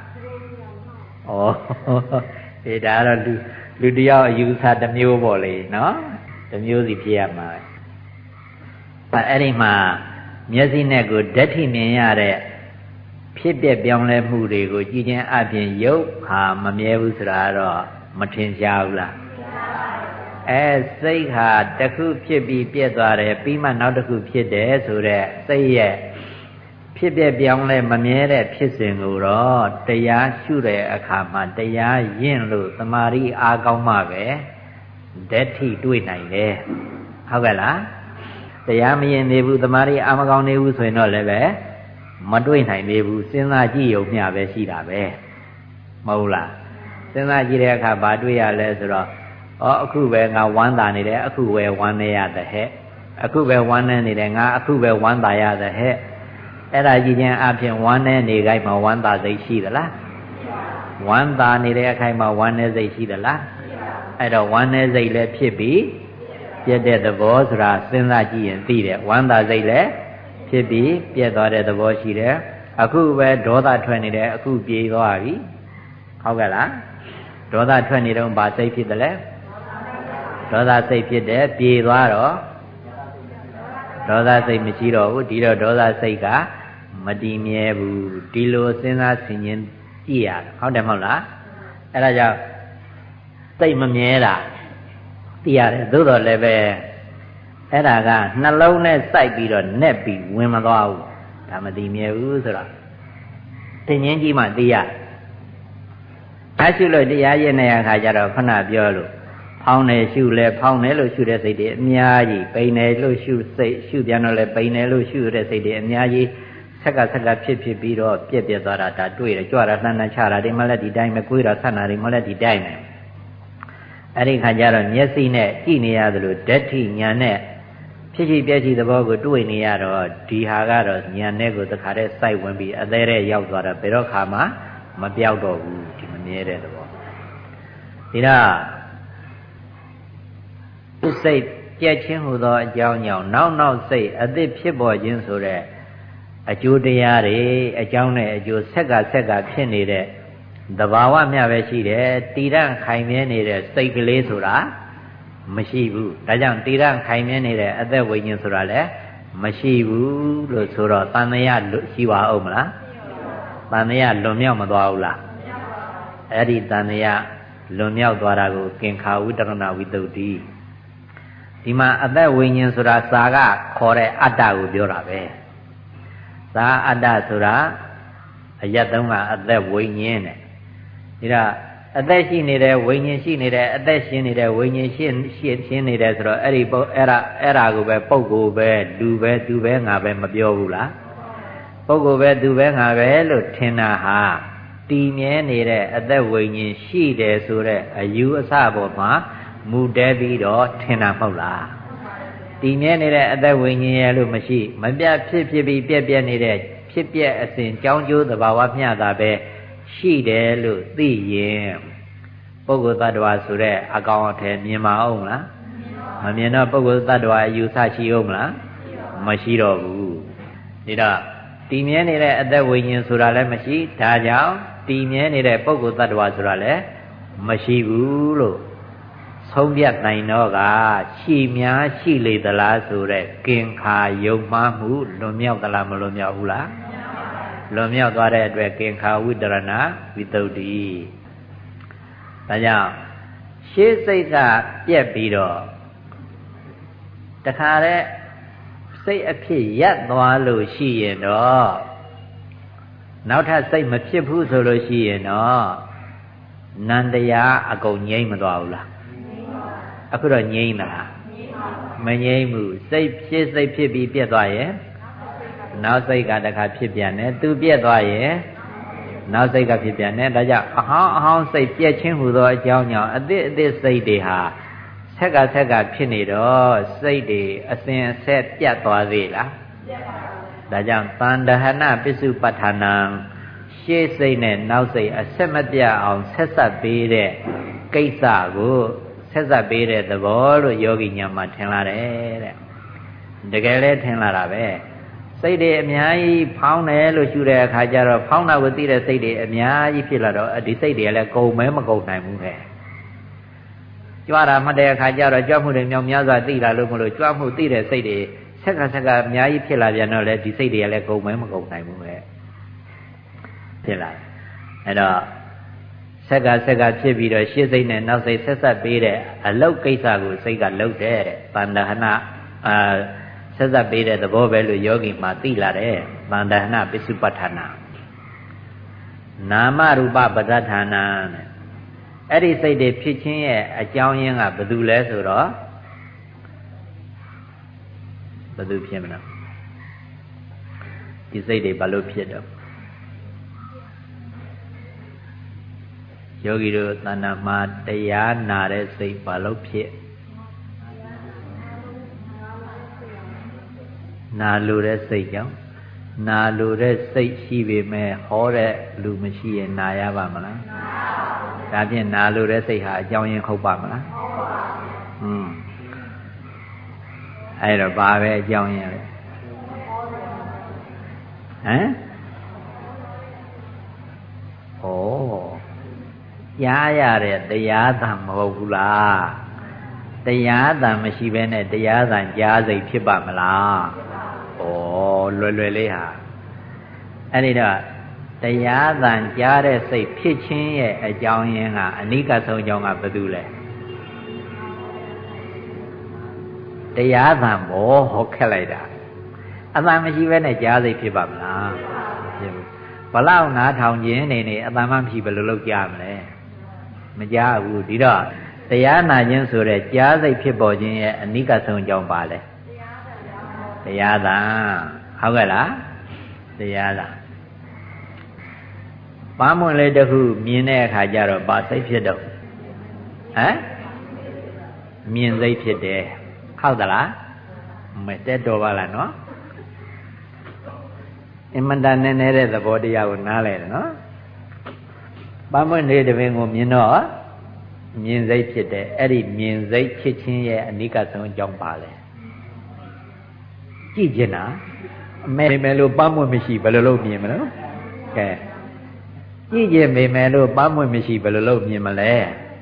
ဒီဒါတော့လူတယောက်အယူဆတစ်မျိုးပေါ့လေနော်တစ်မျိုးစီဖြစ်ရမှာအဲ့ဒီမှာမျက်စိနဲ့ကိုဓာတ်ထိမြင်ရတဲ့ဖြစ်ပျက်ပြောင်းလဲမှုတွေကိုကြည်ချင်းအပြင်ရုပ်ဟာမမြဲဘူးဆိုတာတော့မထင်ရှားဘူးလားစိတ်ဟာတစ်ခုဖြစ်ပြီးပြည့်သွားတယ်ပြီးမှနောက်တစ်ခုဖြစ်တယ်ဆိုတော့စိတ်ရဲ့ဖြစ်ပျက်ပြောင်းလဲမမြဲတဲ့ဖြစ်စဉ်ကိုတော့တရားရှုတဲ့အခါမှာတရားရင့်လို့သမာဓိအားကောင်းမှပဲဓာတ်ထိတွေ့နိုင်တယ်ဟုတ်ကဲ့လားတရားမရင်နေဘူးသမာဓိအားမကောင်းနေဘူးဆိုရင်တော့လည်းပဲမတွေ့နိုင်သေးဘူးစဉ်းစားကြည့်ရုံမျှပဲရှိတာပဲမဟုတ်လားစဉ်းစားကြည့်တဲ့အခါဘာတွေ့ရလဲဆိုတော့အခုပဲငါဝမ်းသာနေတယ်အခုပဲဝမ်းနေရတဲ့ဟဲ့အခုပဲဝမ်းနေနေတယ်ငါအခုပဲဝမ်းသာရတဲ့ဟဲ့အဲ့ဒါကြည့်ခြင်းအပြင်ဝမ်းနေနေခိုင်းမှာဝမ်းသာစိတ်ရှိသလားဝမ်းသာနေတဲ့အခိုင်မှာဝမ်းနေစိတ်ရှိသလားအဲ့တော့ဝမ်းနေစိတ်လည်းဖြစ်ပြီးပြည့်တဲ့သဘောဆိုတာစဉ်းစားကြည့်ရင်သိတယ်ဝမ်းသာစိတ်လည်းဖြစ်ပြီးပြည့်သွားတဲ့သဘောရှိတယ်အခုပဲဒေါသထွက်နေတယ်အခုပြေသွားပြီဟုတ်ကဲ့လားဒေါသထွက်နေတော့ဘာစိတ်ဖြစ်တယ်လဲဒေါသစိတ်ဖြစ်တယ်ပြေသွားတော့ဒေါသစိတ်မရှိတော့ဘူးဒီတော့ဒေါသစိတ်ကမတည်မြဲဘူးဒီလိုစဉ်းစားဆင်ခြင်ကြည့်ရတယ်ဟုတ်တယ်မဟုတ်လားအဲ့ဒါကြောင့်စိတ်မမြဲတာသိရတယ်သို့တော်လည်းပဲအဲ့ဒါကနှလုံးနဲ့စိုက်ပြီးတော့နဲ့ပြီးဝင်မသွားဘူးဒါမတည်မြဲဘူးဆိုတော့သင်ချင်းကြီးမှသိရအားရှိလို့တရားရတဲ့အခါကျတော့ခဏပြောလို့ဖောင်းတယ်ရှုလဲဖောင်းတယ်လို့ရှုတဲ့စိတ်တွေအများကြီးပိန်တယ်လို့ရှုစိတ်ရှုပြန်တော့လဲပိန်တယ်လို့ရှုတဲ့စိတ်တွေအများကြီးဆက်ကဖြစ်ပြီးတော့ပြက်သွားတာဒါတွေ့တယ်ကြွတာလှမ်းချတာဒီမှလည်းဒီတိုင်းပဲကိုယ်တာဆန္ဒတွေမှလည်းဒီတိုင်းပဲအဲ့ဒီခါကျတော့မျက်စိနဲ့ကြည့်နေရသလိုဓာတ်ထိညာနဲ့ဖြစ်ပြည့်သဘောကိုတွေ့နေရတော့ဒီဟာကတော့ညာနဲ့ကိုတခါတည်းစိုက်ဝင်ပြီးအသေးတဲ့ရောက်သွားတော့ဘယ်တော့ခါမှမပြောက်တော့ဘူးဒီမမြဲတဲ့သဘောဒီတော့စိတ်ကြက်ချင်းဟူသောအကြောင်းကြောင့်နောက်စိတ်အသစ်ဖြစ်ပေါ်ခြင်းဆိုတဲ့အကျိုးတရားတွေအကြောင်းနဲ့အကျိုးဆက်ကဖြစ်နေတဲ့သဘာဝမျှပဲရှိတယ်တည်ရန်ခိုင်မြဲနေတဲ့စိတ်ကလေးဆိုတာမရှိဘူးဒါကြောင့်တည်ရန်ခိုင်မြဲနေတဲ့အသက်ဝိညာဉ်ဆိုတာလည်းမရှိဘူးလို့ဆိုတော့တန်မြတ်ရှိပါဦးမလားတန်မြတ်လွန်မြောက်မသွားဘူးလားအဲ့ဒီတန်မြတ်လွန်မြောက်သွားတာကိုကင်္ခာဝိတရဏဝိတုဒ္ဓိဒီမှာအသက်ဝိညာဉ်ဆိုတာစာကခေါ်တဲ့အတ္တကိုပြောတာပဲသာအတ္တဆိုတာအယတ်သုံးကအသက်ဝိညာဉ်တဲ့ဒါအသက်ရှိနေတဲ့ဝိညာဉ်ရှိနေတဲ့အသက်ရှင်နေတဲ့ဝိညာဉ်ရှင်နေတယ်ဆိုတော့အဲ့ဒါကိုပဲပုဂ္ဂိုလ်ပဲလူပဲသူပဲငါပဲမပြောဘူးလားပုဂ္ဂိုလ်ပဲသူပဲငါပဲလို့ထင်တာဟာတည်မြဲနေတဲ့အသက်ဝိညာဉ်ရှိတယ်ဆိုတဲ့အယူအဆပေါ်မှာမူတည်ပြီးတော့ထင်တာမဟုတ်လားတည်မြဲနေတဲ့အသက်ဝိညာဉ်ရဲ့လို့မရှိမပြတ်ဖြစ်ပြီးပြက်ပြက်နေတဲ့ဖြစ်ပြက်အစဉ်ကြောင်းကျိုးသဘာဝမျှတာပဲရှိတယ်လို့သိရင်ပုဂ္ဂိုလ်တ attva ဆိုတဲ့အကောင်အထည်မြင်မအောင်လားမမြင်တော့ပုဂ္ဂိုလ်တ attva အယူဆရှိအောင်လားမရှိတော့ဘူးဒါတော့တည်မြဲနေတဲ့အသက်ဝိညာဉ်ဆိုတာလည်းမရှိဒါကြောင့်တည်မြဲနေတဲ့ပုဂ္ဂိုလ်တ attva ဆိုတာလည်းမရှိဘူးလို့ဆုံးဖြတ်နိုင်တော့ကရှိများရှိလေသလားဆိုတဲ့ကင်္ခာယုံမှားမှုလွန်မြောက်သလားမလွန်မြောက်ဘူးလားလွန်မြောက်သွားတဲ့အတွက်ကင်္ခာဝိတရဏဝိတုဒ္ဓိဒါကြောင့်ရှေးစိတ်ကပြက်ပြီးတော့တခါတည်းစိတ်အဖြစ်ရပ်သွားလို့ရှိရင်တော့နောက်ထပ်စိတ်မဖြစ်ဘူးဆိုလို့ရှိရင်တော့နန္တရားအကုန်ငြိမ့်မသွားဘူးလားအခုတော့ငြိမ့်လားမငြိမ့်ဘူးစိတ်ဖြစ်စိတ်ဖြစ်ပြီးပြက်သွားရင်နောက်စိတ်ကတခါဖြစ်ပြန်တယ်သူပြက်သွားရင်နောက်စိတ်ကဖြစ်ပြန်တယ်ဒါကြောင့်အဟောင်းစိတ်ပြက်ချင်းဟူသောအကြောင်းကြောင့်အသစ်စိတ်တွေဟာဆက်ကဖြစ်နေတော့စိတ်တွေအစဉ်အဆက်ပြတ်သွားသေးလားဒါကြောင့်တန်တဟဏပစ္စုပ္ပထာနံရှေ့စိတ်နဲ့နောက်စိတ်အဆက်မပြတ်အောင်ဆက်ဆက်ပေးတဲ့ကိစ္စကိုဆက်ဆက်ပေးတဲ့သဘောလို့ယောဂီညာမှာထင်လာတယ်တဲ့တကယ်လဲထင်လာတာပဲစိတ်တွေအများကြီးဖောင်းတယ်လို့ရှုတဲ့အခါကျတော့ဖောင်းတာကိုသိတဲ့စိတ်တွေအများကြီးဖြစ်လာတော့ဒီစိတ်တွေလည်းကုန်မဲမကုန်နိုင်ဘူးပဲကြွားတာမှတ်တဲ့အခါကျတော့ကြွမှုတွေမြောက်များစွာသိလာလို့မလို့ကြွမှုသိတဲ့စိတ်တွေဆက်ကအများကြီးဖြစ်လာပြန်တော့လေဒီစိတ်တွေကလည်းကုန်မဲမကုန်နိုင်ဘူးပဲဖြစ်လာအဲ့တော့ဆက်ကဖြစ်ပြီးတော့ရှေ့စိတ်နဲ့နောက်စိတ်ဆက်ဆက်ပေးတဲ့အလုတ်ကိစ္စကိုစိတ်ကလုပ်တဲ့တန်တဟဏဆက်ဆက်ပေးတဲ့သဘောပဲလို့ယောဂီမှာသိလာတယ်တန်တဟဏပစ္စုပ္ပထာနာနာမရူပပဋ္ဌာနာအဲ့ဒီစိတ်တွေဖြစ်ခြင်းရဲ့အကြောင်းရင်းကဘယ်သူလဲဆိုတော့ဘယ်သူဖြစ်မလဲဒီစိတ်တွေဘာလို့ဖြစ်တော့ယောဂီတို့သဏ္ဍာန်မှာတရားနာတဲ့စိတ်ဘာလို့ဖြစ်နာလိုတဲ့စိတ်ကြောင့်နာလိုတဲ့စိတ်ရှိပေမဲ့ဟောတဲ့လူမရှိရင်နာရပါမလားဒါဖြင့်နာလိုတဲ့စိတ်ဟာအကြောင်းရင်းဟုတ်ပါမလားအဲ့တော့ဘာပဲအကြောင်းရင်းလဲကြားရတဲ့တရားသံမဟုတ်ဘူးလားတရားသံမရှိဘဲနဲ့တရားသံကြားစိတ်ဖြစ်ပါမလားလွယ်လေးဟာအဲ့ဒီတော့တရားသံကြားတဲ့စိတ်ဖြစ်ခြင်းရဲ့အကြောင်းရင်းကအနိကဆုံးအကြောင်းကဘာတူလဲတရားသံဘောဟောခက်လိုက်တာအသံမရှိဘဲနဲ့ကြားစိတ်ဖြစ်ပါမလားဖြစ်ဘူးဘလောက်နားထောင်ခြင်းနေအသံမှမရှိဘယ်လိုလုပ်ကြမလဲမကြားဘူးဒီတော့တရားနာခြင်းဆိုတဲ့ကြားစိတ်ဖြစ်ပေါ်ခြင်းရဲ့အနိကဆုံးအကြောင်းပါလဲတရားသံဟုတ်ကဲ့လားတရားသံပန်းမွင့်လေးတစ်ခုမြင်တဲ့အခါကျတော့ဘာစိတ်ဖြစ်တော့မြင်စိတ်ဖြစ်တယ်ဟုတ်သလားမတက်တော်ပါလားနော်အမှန်တန်နေတဲ့သဘောတရားကိုနားလဲတယ်နော်ပန်းမွင့်လေးတစ်ပင်ကိုမြင်တော့မြင်စိတ်ဖြစ်တယ်အဲ့ဒီမြင်စိတ်ဖြစ်ခြင်းရဲ့အနိကဆုံးအကြောင်းပါလဲကြည့်ကျင်တာအမေမယ်လို့ပန်းမွင့်မရှိဘယ်လိုလုပ်မြင်မလဲကဲကြည့်ကျင်ပေမယ်လို့ပန်းမွင့်မရှိဘယ်လိုလုပ်မြင်မလဲ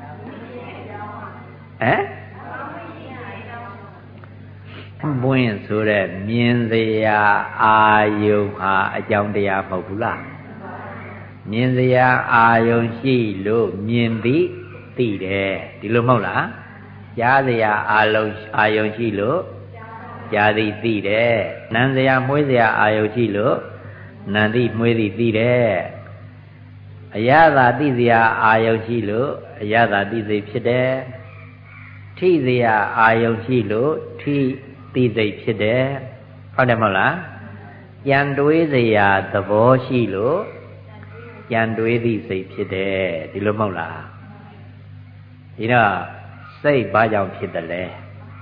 မွင့်ဆိုတဲ့မြင်စရာအာယုံဟာအကြောင်းတရားမဟုတ်ဘူးလားမြင်စရာအာယုံရှိလို့မြင်သည်သိတယ်ဒီလိုမဟုတ်လားကြားစရာအာယုံရှိလို့ကြားသည်သိတယ်နားစရာမွေးစရာအာယုံရှိလို့နားသည်မွေးသည်သိတယ်အရသာသိစရာအာယုံရှိလို့အရသာသိစိတ်ဖြစ်တယ်ထိစရာအာယုံရှိလို့ထိသိစိတ်ဖြစ်တယ်ဟုတ်တယ်မဟုတ်လားကြံတွေးစရာသဘောရှိလို့ကြံတွေးသည့်စိတ်ဖြစ်တယ်ဒီလိုမဟုတ်လားဒီတော့စိတ်ဘာကြောင့်ဖြစ်တယ်လဲ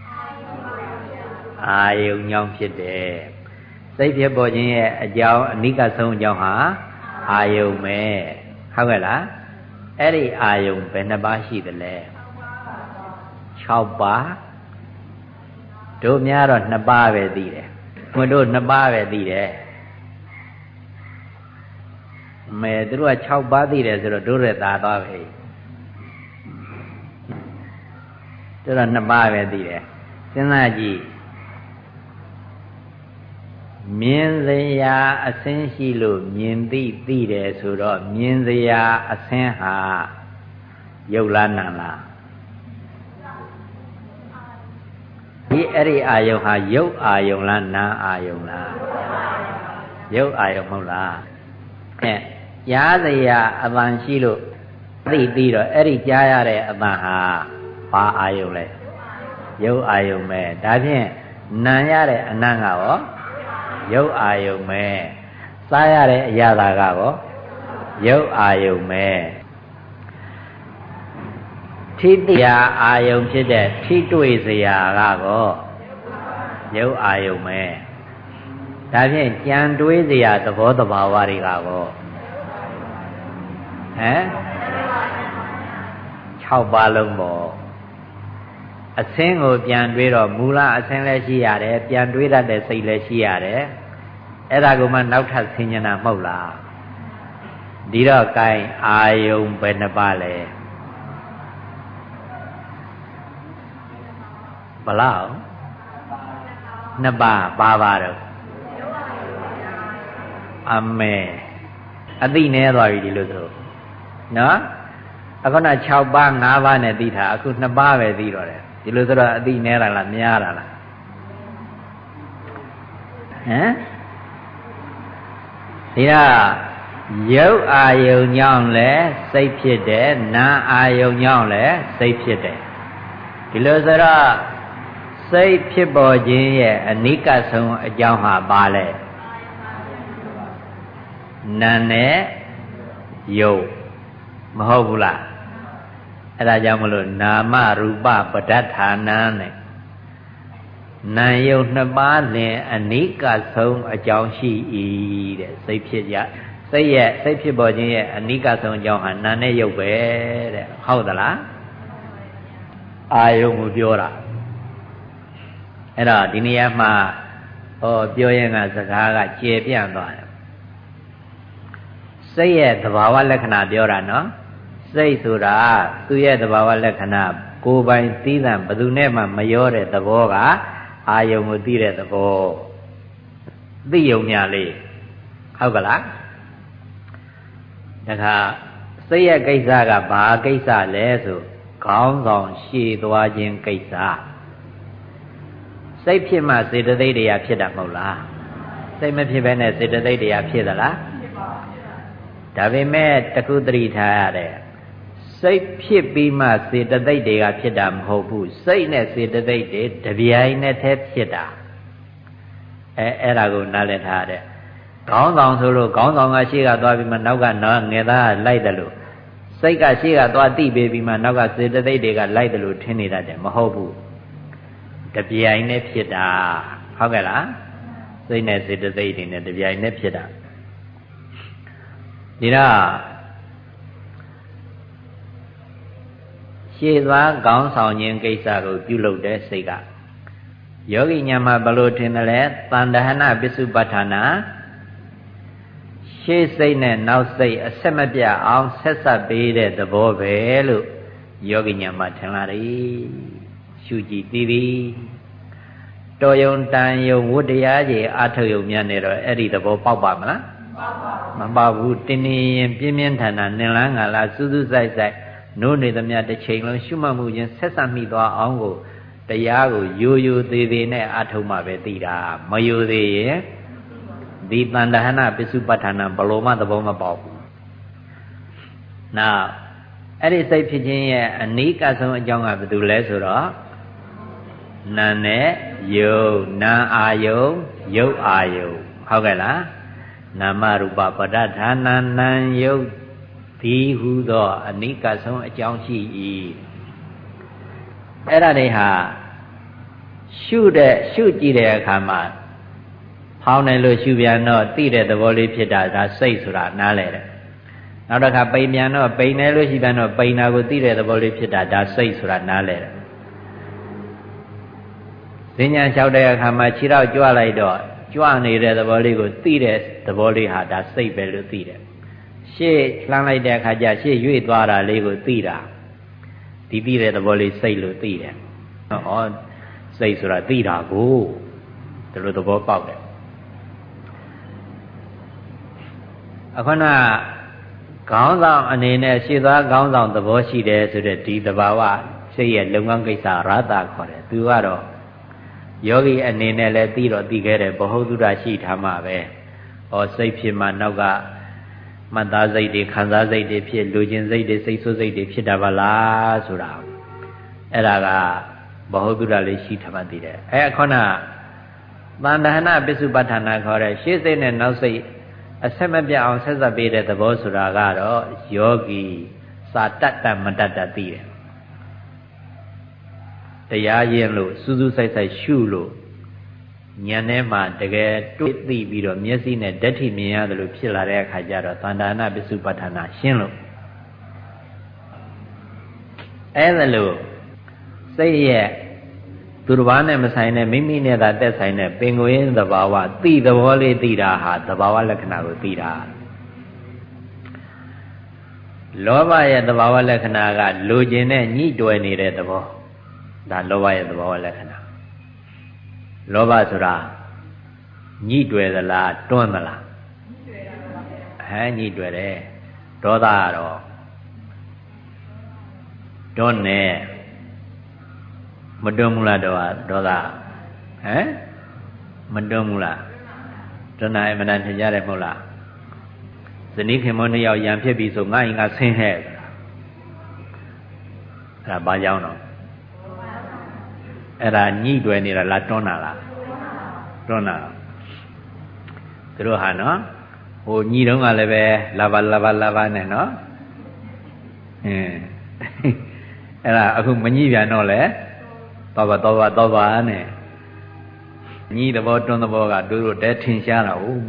အာယုံကြောင့်ဖြစ်တယ်စိတ်ဖြစ်ပေါ်ခြင်းရဲ့အကြောင်းအနိကဆုံးအကြောင်းဟာအာယုံပဲဟုတ်ကဲ့လားအဲ့ဒီအာယုံဘယ်နှပါးရှိသလဲ6ပါးတို့များတော့2ပါးပဲသိတယ်ဘုတို့2ပါးပဲသိတယ်မဲသူတို့က6ပါးသိတယ်ဆိုတော့တို့ရဲ့သာသွားပဲတို့တော့2ပါးပဲသိတယ်စဉ်းစားကြည့်မြင်စရာအစင်းရှိလို့မြင်သိတယ်ဆိုတော့မြင်စရာအစင်းဟာရုပ်လားနာလားဒီအဲ့ဒီအာယုံဟာရုပ်အာယုံလားနာအာယုံလားရုပ်အာယုံမဟုတ်လားအဲကြားစရာအပန်ရှိလို့သိပြီးတော့အဲ့ဒီကြားရတဲ့အပန်ဟာဘာအာယုံလဲရုပ်အာယုံပဲဒါဖြင့်နာရတဲ့အနံ့ကရောရုပ်အာယုံပဲစားရတဲ့အရာသာကရောရုပ်အာယုံပဲထိတရားအာယုံဖြစ်တဲ့ထိတွေ့စရာကရောရုပ်အာယုံပဲဒါဖြင့်ကြံတွေးစရာသဘောတဘာဝတွေကရောဟမ်6ပါးလုံးပေါ့အစင်းကိုပြန်တွေးတော့မူလအစင်းလည်းရှိရတယ်ပြန်တွေးတတ်တဲ့စိတ်လည်းရှိရတယ်အဲ့ဒါကိုမှနောက်ထပ်ဆင်ញနာမဟုတ်လားဒီတော့ gain အာယုံဘယ်နှပါလဲဘလောက်2ပါးပါပါတော့အမေအသိနေသွားပြီဒီလိုဆိုနော်အခုန6ပါး5ပါးနဲ့သိတာအခု2ပါးပဲသိတော့တယ်ဒီလိုဆိုတော့အသိနဲတာလားများတာလားဟမ်ဒီကရုပ်အာယုံကြောင့်လည်းစိတ်ဖြစ်တယ်နာအာယုံကြောင့်လည်းစိတ်ဖြစ်တယ်ဒီလိုဆိုတော့စိတ်ဖြစ်ပေါ်ခြင်းရဲ့အနိကဆုံးအကြောင်းဟာဘာလဲနာနဲ့ယုတ်မဟုတ်ဘူးလားအဲ့ဒါကြောင့်မလို့နာမရူပပဋ္ဌာနံနဲ့နာယုတ်2ပါးလင်အနိကဆုံးအကြောင်းရှိ၏တဲ့စိတ်ဖြစ်ရစိတ်ဖြစ်ပေါ်ခြင်းရဲ့အနိကဆုံးအကြောင်းဟာနာနဲ့ယုတ်ပဲတဲ့ဟုတ်သလားအာယုံကိုပြောတာအဲ့တော့ဒီနေရာမှာပြောရင်ကစကားကကျေပြန့်သွားတယ်စိတ်ရဲ့သဘာဝလက္ခဏာပြောတာနော်စိတ်ဆိုတာသူ့ရဲ့သဘာဝလက္ခဏာကိုယ်ပိုင်သိတဲ့ဘယ်သူနဲ့မှမရောတဲ့သဘောကအာယုံကိုသိတဲ့သဘောသိယုံညာလေးဟုတ်ကလားဒါကစိတ်ရဲ့ကိစ္စကဘာကိစ္စလဲဆိုခေါင်းဆောင်ရှည်သွားခြင်းကိစ္စစိတ်ဖြစ်မှစေတသိက်တရားဖြစ်တာမဟုတ်လားစိတ်မဖြစ်ဘဲနဲ့စေတသိက်တရားဖြစ်သလားဒါပေမဲ့တခုသတိထားရတယ်စိတ်ဖြစ်ပြီးမှစေတသိက်တွေကဖြစ်တာမဟုတ်ဘူးစိတ်နဲ့စေတသိက်တွေတပြိုင်နက်တည်းဖြစ်တာအဲ့ဒါကိုနားလည်ထားရတယ်ခေါင်းဆောင်ဆိုလို့ခေါင်းဆောင်ကရှေ့ကသွားပြီးမှနောက်ကငယ်သားကလိုက်တယ်လို့စိတ်ကရှေ့ကသွားတိပေးပြီးမှနောက်ကစေတသိက်တွေကလိုက်တယ်လို့ထင်နေတတ်တယ်မဟုတ်ဘူးတပြိုင်နက်ဖြစ်တာဟုတ်ကဲ့လားစိတ်နဲ့စေတသိက်တွေနဲ့တပြိုင်နက်ဖြစ်တာဒီတော့ရှေ့သွားခေါင်းဆောင်ခြင်းကိစ္စကိုပြုလုပ်တဲ့စိတ်ကယောဂီညာမှာဘလို့ထင်တယ်လဲတန်တဟနာပစ္စုပ္ပထာနာရှေ့စိတ်နဲ့နောက်စိတ်အဆက်မပြတ်အောင်ဆက်ဆက်ပေးတဲ့သဘောပဲလို့ယောဂီညာမှာထင်လာတယ်ရှုကြည့်သိပြီတော်ယုံတန်ယုံဝတ္တရားကြီးအာထုတ်ယုံများနေတော့အဲ့ဒီသဘောပေါက်ပါမလားမပေါက်ဘူးတင်းတင်းရင်ပြင်းပြင်းထန်ထန်နင်လန်းငါလားစူးစူးဆိုင်ဆိုင်နိုးနေသမျှတစ်ချိန်လုံးရှုမှတ်မှုချင်းဆက်ဆက်မိသွားအောင်ကိုတရားကိုယိုယိုသေးသေးနဲ့အထုံးမှပဲသိတာမယိုသေးရင်ဒီတန်တဟနာပစ္စုပ္ပထာနာဘလို့မှသဘောမပေါက်ဘူး Now,အဲ့ဒီစိတ်ဖြစ်ခြင်းရဲ့အနိကဆုံးအကြောင်းကဘာလို့လဲဆိုတော့နာနဲ့ယုတ်နာအာယုတ်ယုတ်အာယုတ်ဟုတ်ကဲ့လားနာမရူပပဋ္ဌာနာနံယုတ်ဒီဟုသောအနိကဆုံးအကြောင်းရှိ၏အဲ့ဒါတွေဟာရှုကြည့်တဲ့အခါမှာဖောင်းတယ်လို့ရှုပြန်တော့သိတဲ့သဘောလေးဖြစ်တာဒါစိတ်ဆိုတာနားလဲတယ်နောက်တစ်ခါပိန်ပြန်တော့ပိန်တယ်လို့ရှိပြန်တော့ပိန်တာကိုသိတဲ့သဘောလေးဖြစ်တာဒါစိတ်ဆိုတာနားလဲတယ်ဈဉ္ညာလျှောက်တဲ့အခါမှာခြေထောက်ကြွလိုက်တော့ကြွနေတဲ့သဘောလေးကိုသိတဲ့သဘောလေးဟာဒါစိတ်ပဲလို့သိတယ်ရှေ့လှမ်းလိုက်တဲ့အခါကျရှေ့ရွေ့သွားတာလေးကိုသိတာဒီသိတဲ့သဘောလေးစိတ်လို့သိတယ်ဟောစိတ်ဆိုတာသိတာကိုဒီလိုသဘောပေါက်တယ်အခုနခေါင်းဆောင်အနေနဲ့ရှေ့သွားခေါင်းဆောင်သဘောရှိတယ်ဆိုတဲ့ဒီသဘာဝစိတ်ရဲ့လုပ်ငန်းကိစ္စရတခေါ်တယ်သူကတော့ယောဂီအနေနဲ့လည်းသိတော့သိခဲ့တယ်ဘ ਹੁ သုဒ္ဓရှိထားမှာပဲဟောစိတ်ဖြစ်မှနောက်ကမှတ်သားစိတ်တွေခံစားစိတ်တွေဖြစ်လူချင်းစိတ်တွေစိတ်ဆိုးစိတ်တွေဖြစ်တာပါလားဆိုတာအဲ့ဒါကဘ ਹੁ သုဒ္ဓလေးရှိထားမှသိတယ်ခုနသန္တဟနပစ္စုပ္ပထာနာခေါ်တဲ့ရှေ့စိတ်နဲ့နောက်စိတ်အဆက်မပြတ်အောင်ဆက်စပ်ပေးတဲ့သဘောဆိုတာကတော့ယောဂီစာတတ်တတ်မတတ်တတ်သိတယ်တရားရင်လို့စူးစူးဆိုင်ဆိုင်ရှုလို့ဉာဏ်ထဲမှာတကယ်တွေ့သိပြီးတော့မျက်စိနဲ့ဓာတ်ထိမြင်ရတယ်လို့ဖြစ်လာတဲ့အခါကျတော့သန္တာနာပစ္စုပ္ပထာနာရှင်းလို့အဲ့ဒါလို့စိတ်ရဲ့သူတစ်ပါးနဲ့မဆိုင်တဲ့မိမိနဲ့သာသက်ဆိုင်တဲ့ပင်ကိုယ်ရင်းသဘာဝသိသဘောလေးသိတာဟာသဘာဝလက္ခဏာကိုသိတာလောဘရဲ့သဘာဝလက္ခဏာကလိုချင်တဲ့ညှိတွယ်နေတဲ့သဘောဒါလောဘရဲ့သဘာဝလက္ခဏာလောဘဆိုတာညှိတွယ်သလားတွန်းသလားညှိတွယ်တယ်ဒေါသကတော့တွန်းနေမတွန်းဘူးလားဒေါသမတွန်းဘူးလားတွန်းနိုင်မနာထင်ကြတယ်မဟုတ်လားဇနီးခင်မနှစ်ယောက်ရံဖြစ်ပြီဆိုငါ့ရင်ကဆင်းဟဲ့အဲ့ဒါဘာကြောင့်တော့အဲ့ဒါညှိတွယ်နေတာလားတွန်းတာလားတွန်းတာသူတို့ဟာနော်ဟိုညှိတော့ကလည်းပဲလာပါနဲ့နော်အဲ့ဒါအခုမညှိပြန်တော့လေတော့ပါနဲ့ညှိသဘောတွန်းသဘောကတို့တဲထင်ရှားတာဟုတ်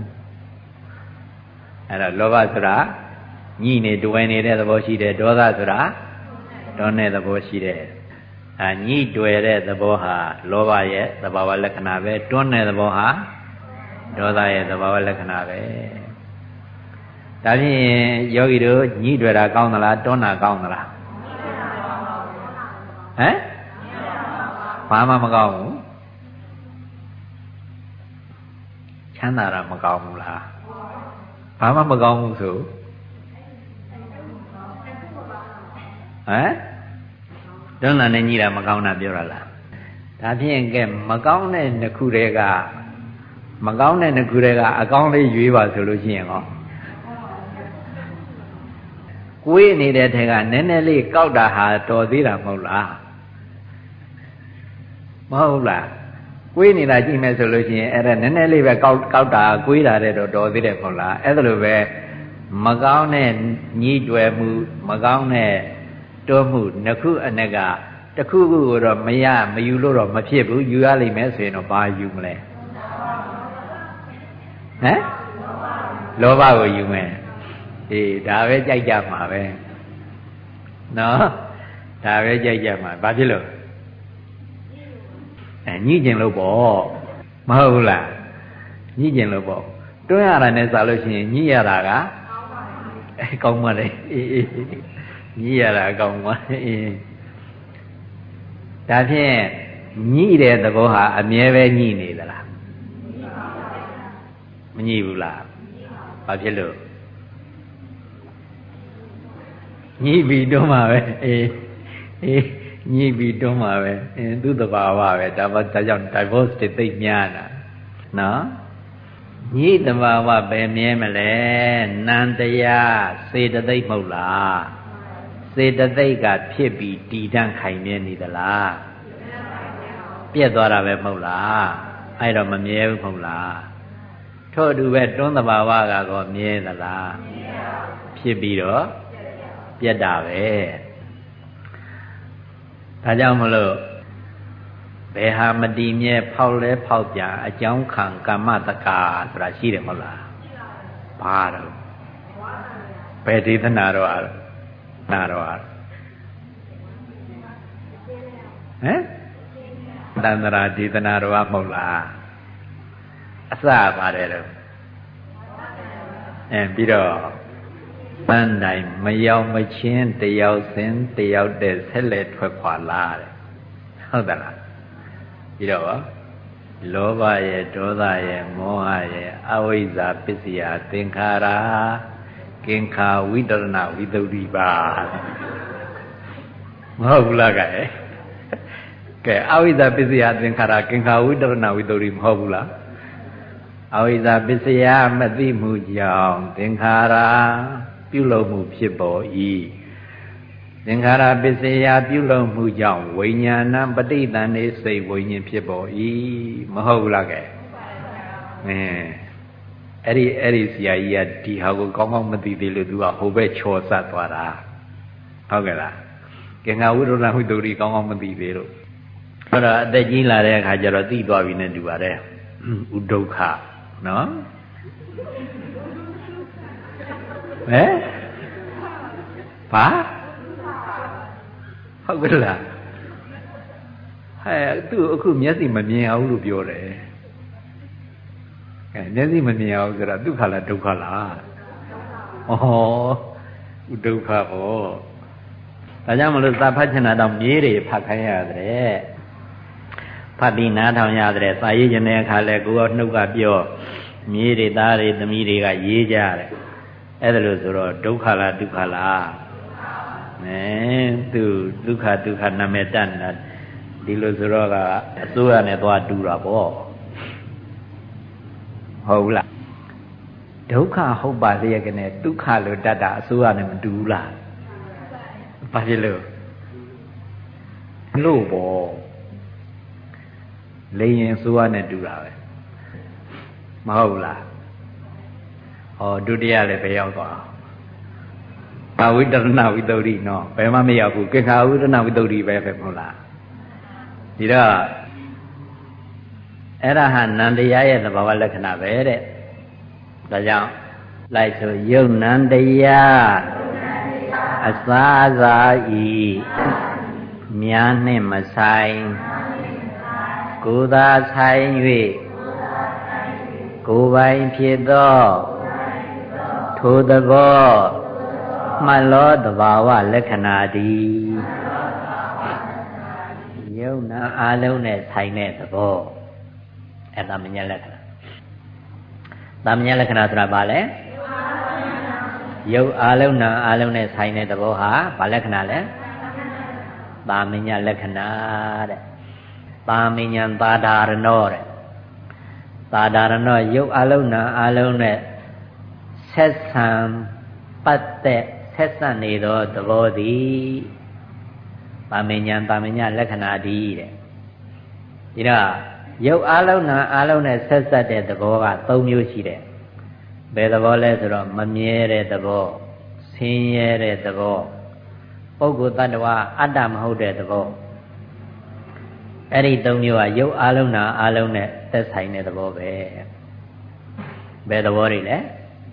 အဲ့ဒါလောဘဆိုတာညှိနေတွယ်နေတဲ့သဘောရှိတယ်ဒေါသဆိုတာတွန်းတဲ့သဘောရှိတယ်ညှိတွယ်တဲ့သဘောဟာလောဘရဲ့သဘာဝလက္ခဏာပဲတွန်းတဲ့သဘောဟာဒေါသရဲ့သဘာဝလက္ခဏာပဲဒါဖြင့်ယောဂီတို့ညှိတွယ်တာကောင်းသလားတွန်းတာကောင်းသလားဘာမှမကောင်းဘူးချမ်းသာတာမကောင်းဘူးလားဘာမှမကောင်းဘူးဆိုတွန်းတာနဲ့ညှိတာမကောင်းတာပြောရလားဒါဖြင့်ကဲမကောင်းတဲ့နှစ်ခုတည်းကအကောင်းလေးရွေးပါဆိုလို့ရှိရင်ဟောကိုယ်နေတဲ့ထဲကနည်းနည်းလေးကောက်တာဟာတော်သေးတာမဟုတ်လားမဟုတ်လားကိုယ်နေတာကြည့်မယ်ဆိုလို့ရှိရင်အဲ့ဒါနည်းနည်းလေးပဲကောက်တာကိုယ်တာတဲ့တော့တော်သေးတယ်မဟုတ်လားအဲ့ဒါလိုပဲမကောင်းတဲ့ညှိတွယ်မှုမကောင်းတဲ့တွန်းမှုနှစ်ခုအနက်ကတစ်ခုခုကိုတော့မယူလို့တော့မဖြစ်ဘူးယူရလိမ့်မယ်ဆိုရင်တော့ဘာယူမလဲလောဘကိုယူမယ်ဒါပဲကြိုက်ကြမှာပဲနော်ဒါပဲကြိုက်ကြမှာဘာဖြစ်လို့ညှိကျင်လို့ပေါ့မဟုတ်ဘူးလားညှိကျင်လို့ပေါ့တွန်းရတာနဲ့စားလို့ရှိရင်ညှိရတာကကောင်းပါလေညှိရတာကောင်းပါဒါဖြင့်ညှိတဲ့သဘောဟာအမြဲပဲညှိနေသလားမညှိဘူးလားဘာဖြစ်လို့ညှိပြီးတွန်းမှာပဲညှိပြီးတွန်းမှာပဲသူ့သဘာဝပဲဒါကြောင့် divorce တွေသိပ်များတာနော်ညီတဘာဝပဲမြဲမလဲနန္တရားစေတသိက်မဟုတ်လားစေတသိက်ကဖြစ်ပြီးတည်တံ့ခိုင်မြဲနေသလားပြက်သွားတာပဲမဟုတ်လားအဲ့တော့မမြဲဘူးမဟုတ်လားထို့အတူပဲတွန်းတဘာဝကောမြဲသလားဖြစ်ပြီးတော့ပြက်တာပဲဒါကြောင့်မလို့ဘယ်ဟာမတည်မြဲဖောက်လဲဖောက်ပြန်အကြောင်းခံကမ္မတကာဆိုတာရှိတယ်မဟုတ်လားဘာတော့ဘယ်ဒေသနာတော့နာတော့ဟမ်တန္တရာဒေသနာတော့မဟုတ်လားအစပါတယ်တော့ပြီးတော့ပန်းတိုင်းမရောက်မချင်းတယောက်စဉ်တယောက်တည်းဆက်လက်ထွက်ခွာလာတယ်ဟုတ်သလားပြီးတော့လောဘရဲ့ဒေါသရဲ့မောဟရဲ့အဝိဇ္ဇာပစ္စယသင်္ခါရကင်္ခာဝိတရဏဝိသုဒ္ဓိပါမဟုတ်ဘူးလားကဲအဝိဇ္ဇာပစ္စယသင်္ခါရကင်္ခာဝိတရဏဝိသုဒ္ဓိမဟုတ်ဘူးလားအဝိဇ္ဇာပစ္စယမသိမှုကြောင့်သင်္ခါရပြုလုပ်မှုဖြစ်ပေါ်၏သင်္ခါရပစ္စယပြုလုပ်မှုကြောင့်ဝိညာဏပဋိသန္ဓေစိတ်ဝိညာဉ်ဖြစ်ပေါ်၏မဟုတ်ဘူးလားကဲအဲ့ဒီဆရာကြီးကဒီဟာကိုကောင်းကောင်းမသိသေးလို့သူကဟိုဘက်ချော်ဆက်သွားတာဟုတ်ကဲ့လားကင်္ဂဝိရုဏဝိတ္တုရိကောင်းကောင်းမသိသေးလို့အဲ့တော့အသက်ကြီးလာတဲ့အခါကျတော့သိသွားပြီနဲ့တူပါတယ်ဥဒုက္ခနော်ဘာဟုတ်ကဲ့လားဟဲ့သူအခုမျက်စိမမြင်အောင်လို့ပြောတယ်မျက်စိမမြင်အောင်ဆိုတာဒုက္ခလားဒုက္ခလားဩဒုက္ခဟောဒါကြောင့်မလို့သာဖတ်ချင်တာတော့မြေးတွေဖတ်ခိုင်းရတယ်ဖတ်ပြီးနားထောင်ရတယ်စာရေးခြင်းတဲ့အခါလဲကိုယ်ကနှုတ်ကပြောမြေးတွေသားတွေသမီးတွေကရေးကြတယ်အဲ့ဒါလို့ဆိုတော့ဒုက္ခလားဒုက္ခလားသူဒုက္ခဒုက္ခနာမည်တတ်နေတာဒီလိုဆိုတော့ကအစိုးရနဲ့သွားတူတာပေါ့ဟုတ်လားဒုက္ခဟုတ်ပါလေကနေဒုက္ခလို့တတ်တာအစိုးရနဲ့မတူဘူးလားဘာဖြစ်လို့ပေါ့လိန်ရင်အစိုးရနဲ့တူတာပဲမဟုတ်လားဒုတိယလည်းပဲရောက်သွားအဝိတရဏဝိတ္တုရိနော်ဘယ်မှမရောက်ဘူးကင်္ခာဝိတရဏဝိတ္တုရိပဲမဟုတ်လားဒီတော့အဲ့ဒါဟာနန္တရားရဲ့သဘာဝလက္ခဏာပဲတဲ့ဒါကြောင့်လိုက်ဆိုယုတ်နန္တရားအစာစာဤများနှင့်မဆိုင်ကိုယ်သာဆိုင်၍ကိုယ်ပိုင်ဖြစ်သောထိုသဘောမှတ်လောသဘာဝလက္ခဏာသည်ယုံနာအာလုံးနဲ့ဆိုင်တဲ့သဘောအဲ့ဒါမညာလက္ခဏာသမညာလက္ခဏာဆိုတာဘာလဲယုတ်အာလုံးနာအာလုံးနဲ့ဆိုင်တဲ့သဘောဟာဘာလက္ခဏာလဲသမညာလက္ခဏာတဲ့သမညာသာဓာရဏောတဲ့သာဓာရဏောယုတ်အာလုံးနာအာလုံးနဲ့ဆက်ဆံပတ်သက်ဆက်ဆံနေသောသဘောသည်သမညာလက္ခဏာသည်တဲ့ဒီတော့ယုတ်အာလုံးနာအာလုံးနဲ့ဆက်ဆက်တဲ့သဘောက၃မျိုးရှိတယ်ဘယ်သဘောလဲဆိုတော့မမြဲတဲ့သဘောဆင်းရဲတဲ့သဘောပုဂ္ဂိုလ်တ attva အတ္တမဟုတ်တဲ့သဘောအဲ့ဒီ၃မျိုးကယုတ်အာလုံးနာအာလုံးနဲ့သက်ဆိုင်တဲ့သဘောပဲဘယ်သဘောတွေလဲ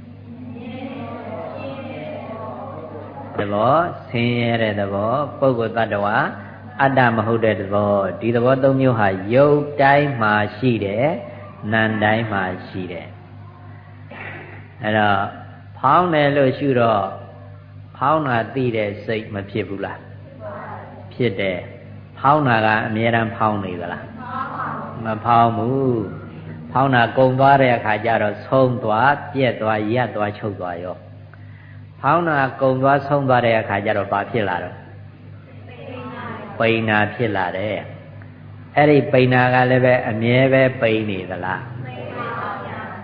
သဘောဆင်းရဲတဲ့သဘောပုဂ္ဂိုလ်တ attva အတ္တမဟုတ်တဲ့သဘောဒီသဘော၃မျိုးဟာယုတ်တိုင်းမှာရှိတယ်နံတိုင်းမှာရှိတယ်အဲ့တော့ဖောင်းတယ်လို့ရှုတော့ဖောင်းတာသိတဲ့စိတ်မဖြစ်ဘူးလားဖြစ်တယ်ဖောင်းတာကအမြဲတမ်းဖောင်းနေသလားမဖောင်းဘူးဖောင်းတာကုံသွားတဲ့အခါကျတော့ဆုံးသွားပြက်သွားရက်သွားချုပ်သွားရောဖောင်းတာကုံသွားဆုံးသွားတဲ့အခါကျတော့ဘာဖြစ်လာတော့ပိန်နာဖြစ်လာတယ်အဲ့ဒီပိန်နာကလည်းပဲအမြဲပဲပိန်နေသလား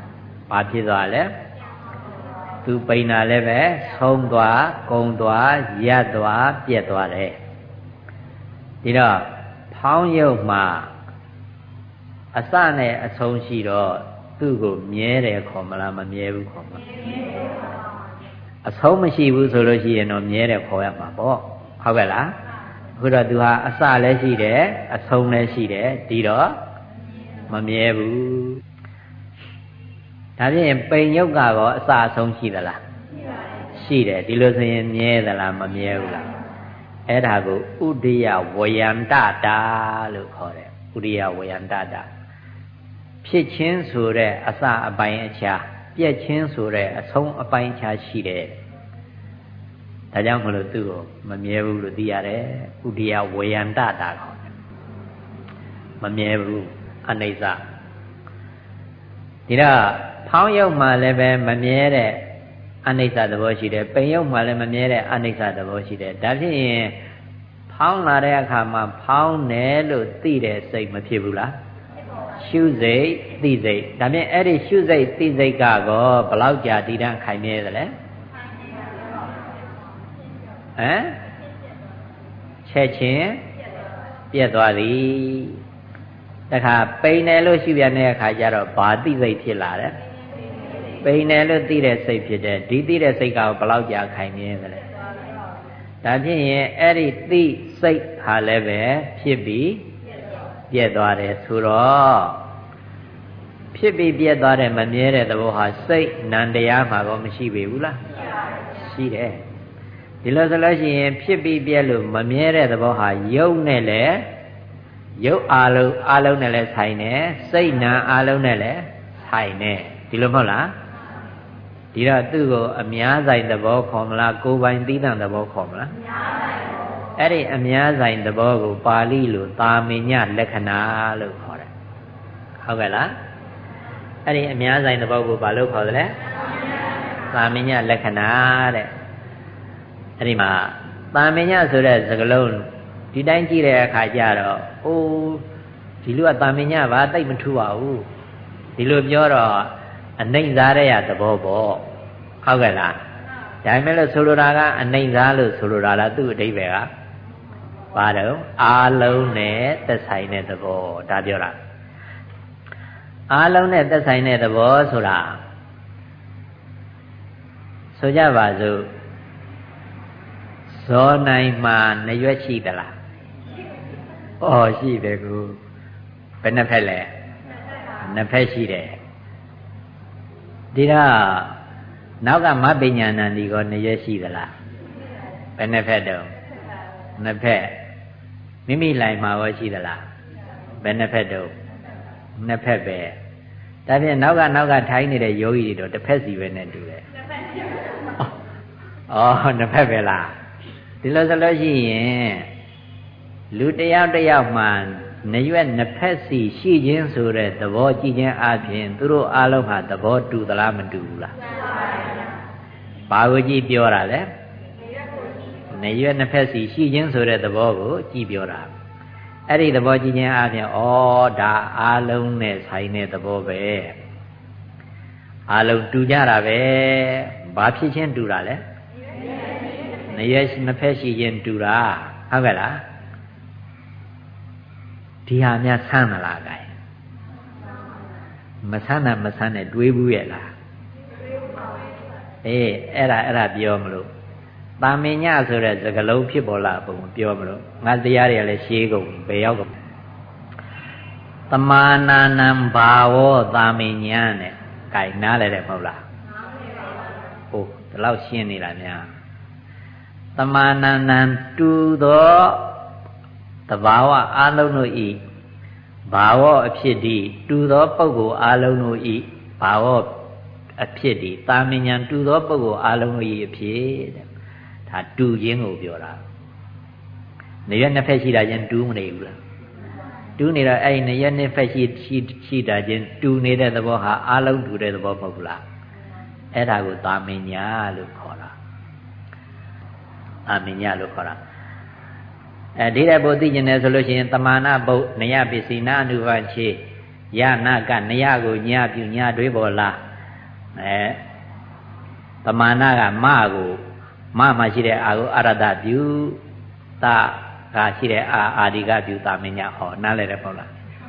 ဘာဖြစ်သွားလဲသူပိန်တာလည်းပဲဆုံးသွားကုံသွားရပ်သွားပြက်သွားတယ်ဒီတော့ဖောင်းရုပ်မှာအစနဲ့အဆုံးရှိတော့သူ့ကိုမြဲတယ်ခေါ်မလားမမြဲဘူးခေါ်မလားအဆုံးမရှိဘူးဆိုလို့ရှိရင်တော့မြဲတယ်ခေါ်ရမှာပေါ့ဟုတ်ကဲ့လားအခုတော့သူဟာအစလည်းရှိတယ်အဆုံးလည်းရှိတယ်ဒီတော့မမြဲဘူးဒါဖြင့်ပိန်ယုတ်ကတော့အစအဆုံးရှိသလားရှိတယ်ဒီလိုဆိုရင်မြဲသလားမမြဲဘူးလားအဲ့ဒါကိုဥဒိယဝယန္တတာလို့ခေါ်တယ်ဥဒိယဝယန္တတာဖြစ်ခြင်းဆိုတဲ့အစအပိုင်းအခြားပြက်ခြင်းဆိုတဲ့အဆုံးအပိုင်းအခြားရှိတယ်ဒါကြောင့်မလို့သူ့ကိုမမြဲဘူးလို့သိရတယ်ဥဒိယဝယန္တတာခေါ်တယ်မမြဲဘူးအနိစ္စဒီတော့ဖောင်းရုပ်မှလည်းပဲမမြဲတဲ့အနိစ္စသဘောရှိတယ်ပိန်ရုပ်မှလည်းမမြဲတဲ့အနိစ္စသဘောရှိတယ်ဒါဖြစ်ရင်ဖောင်းလာတဲ့အခါမှာဖောင်းတယ်လို့သိတဲ့စိတ်မဖြစ်ဘူးလားရှုစိတ်သိစိတ်ဒါဖြင့်အဲ့ဒီရှုစိတ်သိစိတ်ကတော့ဘလောက်ကြာတည်တံ့ခိုင်မြဲသလဲချက်ချင်းပြက်သွားသည်တခါပိန်တယ်လို့ရှုပြန်တဲ့အခါကျတော့ဘာသိစိတ်ဖြစ်လာတယ်ပိန်တယ်လို့သိတဲ့စိတ်ဖြစ်တယ်ဒီသိတဲ့စိတ်ကဘလောက်ကြာခိုင်မြဲသလဲဒါဖြစ်ရင်အဲ့ဒီသိစိတ်ဟာလည်းပဲဖြစ်ပြီးပြက်သွားတယ်ဆိုတော့ဖြစ်ပြီးပြက်သွားတဲ့မမြဲတဲ့သဘောဟာစိတ်နံတရားမှာကောမရှိပေဘူးလားရှိတယ်ဒီလိုဆိုလို့ရှိရင်ဖြစ်ပြီးပြက်လို့မမြဲတဲ့သဘောဟာယုတ်နဲ့လေယုတ်အာလုံးနဲ့လည်းဆိုင်တယ်စိတ်နံအာလုံးနဲ့လည်းဆိုင်တယ်ဒီလိုမဟုတ်လားဒီတော့သူ့ကိုအများဆိုင်သဘောခေါ်မလားကိုယ်ပိုင်သီးသန့်သဘောခေါ်မလားအဲ့ဒီအများဆိုင်သဘောကိုပါဠိလိုသာမညလက္ခဏာလို့ခေါ်တယ်ဟုတ်ကဲ့လားအဲ့ဒီအများဆိုင်သဘောကိုဘာလို့ခေါ်သလဲသာမညလက္ခဏာတဲ့အဲ့ဒီမှာသာမညဆိုတဲ့စကားလုံးဒီတိုင်းကြည့်တဲ့အခါကျတော့အိုးဒီလူကသာမညပါတိတ်မထူပါဘူးဒီလိုပြောတော့အနှိမ့်စားတဲ့သဘောပေါ့ဟုတ်ကဲ့လားဒါပေမဲ့လို့ဆိုလိုတာကအနှိမ့်စားလို့ဆိုလိုတာလားသူ့အဓိပ္ပာယ်ကဘာတော့အာလုံးနဲ့သက်ဆိုင်တဲ့သဘောဒါပြောတာအာလုံးနဲ့သက်ဆိုင်တဲ့သဘောဆိုတာဆိုကြပါစို့ဇောနိုင်မှာနှရွက်ရှိသလားဩရှိတယ်ကူဘယ်နှဖက်လဲနှစ်ဖက်ရှိတယ်ဒီတော့နောက်ကမပညာဏဒီကောနှရွက်ရှိသလားဘယ်နှဖက်တော့နှစ်ဖက်မိမိလိုက်မှာရောရှိသလားဘယ်နှစ်ဖက်တော့နှစ်ဖက်ပဲဒါဖြင့်နောက်ကထိုင်းနေတဲ့ယောဂီတွေတော့တစ်ဖက်စီပဲနဲ့တူတယ်ဩနှစ်ဖက်ပဲလားဒီလိုဆိုလို့ရှိရင်လူတယောက်မှနှရွက်နှစ်ဖက်စီရှိခြင်းဆိုတဲ့သဘောကြည့်ခြင်းအပြင်သူတို့အားလုံးဟာသဘောတူသလားမတူဘူးလားဘာကိုကြည့်ပြောတာလဲနှရွက်နှစ်ဖက်စီရှိခြင်းဆိုတဲ့သဘောကိုကြည့်ပြောတာအဲ့ဒီသဘောကြည့်ခြင်းအပြင်ဩဒါအားလုံးနဲ့ဆိုင်တဲ့သဘောပဲအားလုံးတူကြတာပဲဘာဖြစ်ချင်းတူတာလဲနှရွက်နှစ်ဖက်ရှိခြင်းတူတာဟုတ်ကဲ့လားဒီဟာများဆန်းမလားကြိုင်မဆန်းနဲ့တွေးဘူးရဲ့လားအေးအဲ့ဒါပြောမလို့တာမင်ညဆိုတဲ့စကားလုံးဖြစ်ပေါ်လာပုံပြောမလို့ငါတရားတွေကလည်းရှေးကုန်ဘယ်ရောက်ကုန်တမာနာနံဘာဝတာမင်ညနဲ့ကြိုင်နားလဲတယ်မဟုတ်လားဟုတ်ဒီလောက်ရှင်းနေတာများတမာနာနံတူသောတဘာဝအလုံးတို့ဤဘာဝအဖြစ်ဒီတူသောပုဂ္ဂိုလ်အလုံးတို့ဤဘာဝအဖြစ်ဒီတာမင်ညာတူသောပုဂ္ဂိုလ်အလုံးတို့ဤအဖြစ်တဲ့ဒါတူခြင်းကိုပြောတာနေရနှစ်ဖက်ရှိတာချင်းတူးမနေဘူးလားတူးနေတော့အဲ့ဒီနေရနှစ်ဖက်ရှိတာချင်းတူနေတဲ့သဘောဟာအလုံးတူတဲ့သဘောမဟုတ်ဘူးလားအဲ့ဒါကိုတာမင်ညာလို့ခေါ်တာတာမင်ညာလို့ခေါ်တာဒီတဲ့ဘုသိကျင်တယ်ဆိုလို့ရှိရင်တမာနာဘုတ်နယပစ္စည်းနာအနုဘချေယနာကနယကိုညပြုညတွေးပေါ်လာတမာနကမကိုမရှိတဲ့အာကိုအရတပြုတာကရှိတဲ့အာဒီကပြုတာမညာဟောနားလဲတယ်ပေါ့လား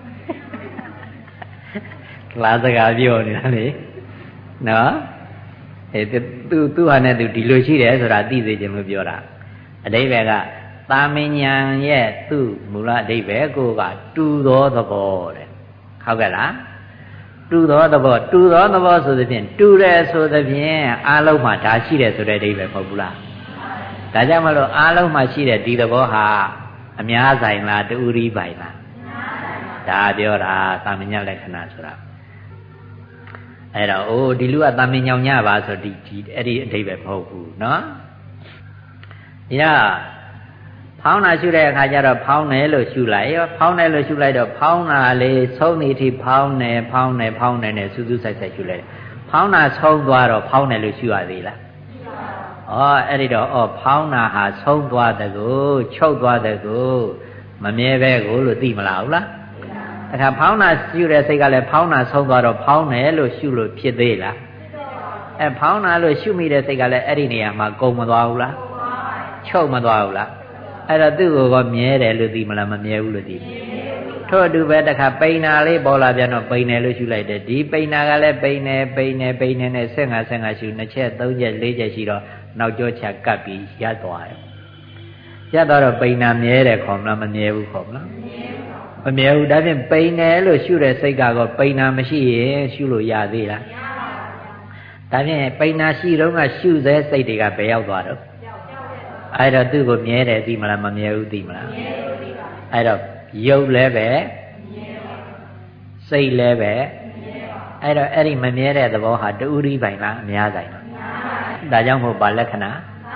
လားစကားပြောနေတာလေနော်သူဟာနဲ့သူဒီလိုရှိတယ်ဆိုတာသိစေခြင်းလို့ပြောတာအဓိပ္ပာယ်ကတာမဉဏ်ရဲ့သူ့မူလအဓိပ္ပာယ်ကိုကတူသောသဘောတဲ့ဟုတ်ကဲ့လားတူသောသဘောဆိုသဖြင့်တူတယ်ဆိုသဖြင့်အာလုံးမှာဒါရှိတယ်ဆိုတဲ့အဓိပ္ပာယ်မဟုတ်ဘူးလားဒါကြောင့်မလို့အာလုံးမှာရှိတဲ့ဒီသဘောဟာအများဆိုင်လားတူရီပိုင်လားဒါပြောတာတာမဉဏ်လက္ခဏာဆိုတာအဲ့တော့ဒီလူကတာမဉဏ်ညပါဆိုဒီအဲ့ဒီအဓိပ္ပာယ်မဟုတ်ဘူးเนาะဒီတော့ဖောင်းတာရှုတဲ့အခါကျတော့ဖောင်းတယ်လို့ရှုလိုက်ဖောင်းတယ်လို့ရှုလိုက်တော့ဖောင်းတာလေးဆုံးနေထိဖောင်းတယ်နဲ့စူးစူးဆိုင်ဆိုင်ရှုလိုက်ဖောင်းတာဆုံးသွားတော့ဖောင်းတယ်လို့ရှုရသေးလားအဲ့ဒီတော့ဖောင်းတာဟာဆုံးသွားတဲ့ကိုချုပ်သွားတဲ့ကိုမမြဲပဲကိုလို့သိမလားဟုတ်လားအခါဖောင်းတာရှုတဲ့စိတ်ကလည်းဖောင်းတာဆုံးသွားတော့ဖောင်းတယ်လို့ရှုလို့ဖြစ်သေးလားဖောင်းတာလို့ရှုမိတဲ့စိတ်ကလည်းအဲ့ဒီနေရာမှာကုန်မသွားဘူးလားချုပ်မသွားဘူးလားအဲ့တော့သူ့ကိုမြဲတယ်လို့သိမလားမမြဲဘူးလို့သိထို့အတူပဲတခါပိန်နာလေးပေါ်လာပြန်တော့ပိန်တယ်လို့ရှုလိုက်တယ်ဒီပိန်နာကလည်းပိန်နေနဲ့15ရှု2ချက်3ချက်4ချက်ရှိတော့နောက်ကျောချကပ်ပြီးရပ်သွားတယ်ရပ်သွားတော့ပိန်နာမြဲတယ်ခေါ်မလားမမြဲဘူးခေါ်မလားမမြဲဘူးဒါဖြင့်ပိန်တယ်လို့ရှုတဲ့စိတ်ကတော့ပိန်နာမရှိရင်ရှုလို့ရသေးလားဒါဖြင့်ပိန်နာရှိတော့ကရှုသေးစိတ်တွေကဘယ်ရောက်သွားတော့အဲ့တော့သူ့ကိုမြဲတယ်သိမလားမမြဲဘူးသိမလားအဲ့တော့ရုပ်လည်းပဲစိတ်လည်းပဲအဲ့တော့အဲ့ဒီမမြဲတဲ့သဘောဟာတူရီပိုင်လားအများဆိုင်လားဒါကြောင့်မို့ပါလက္ခဏာ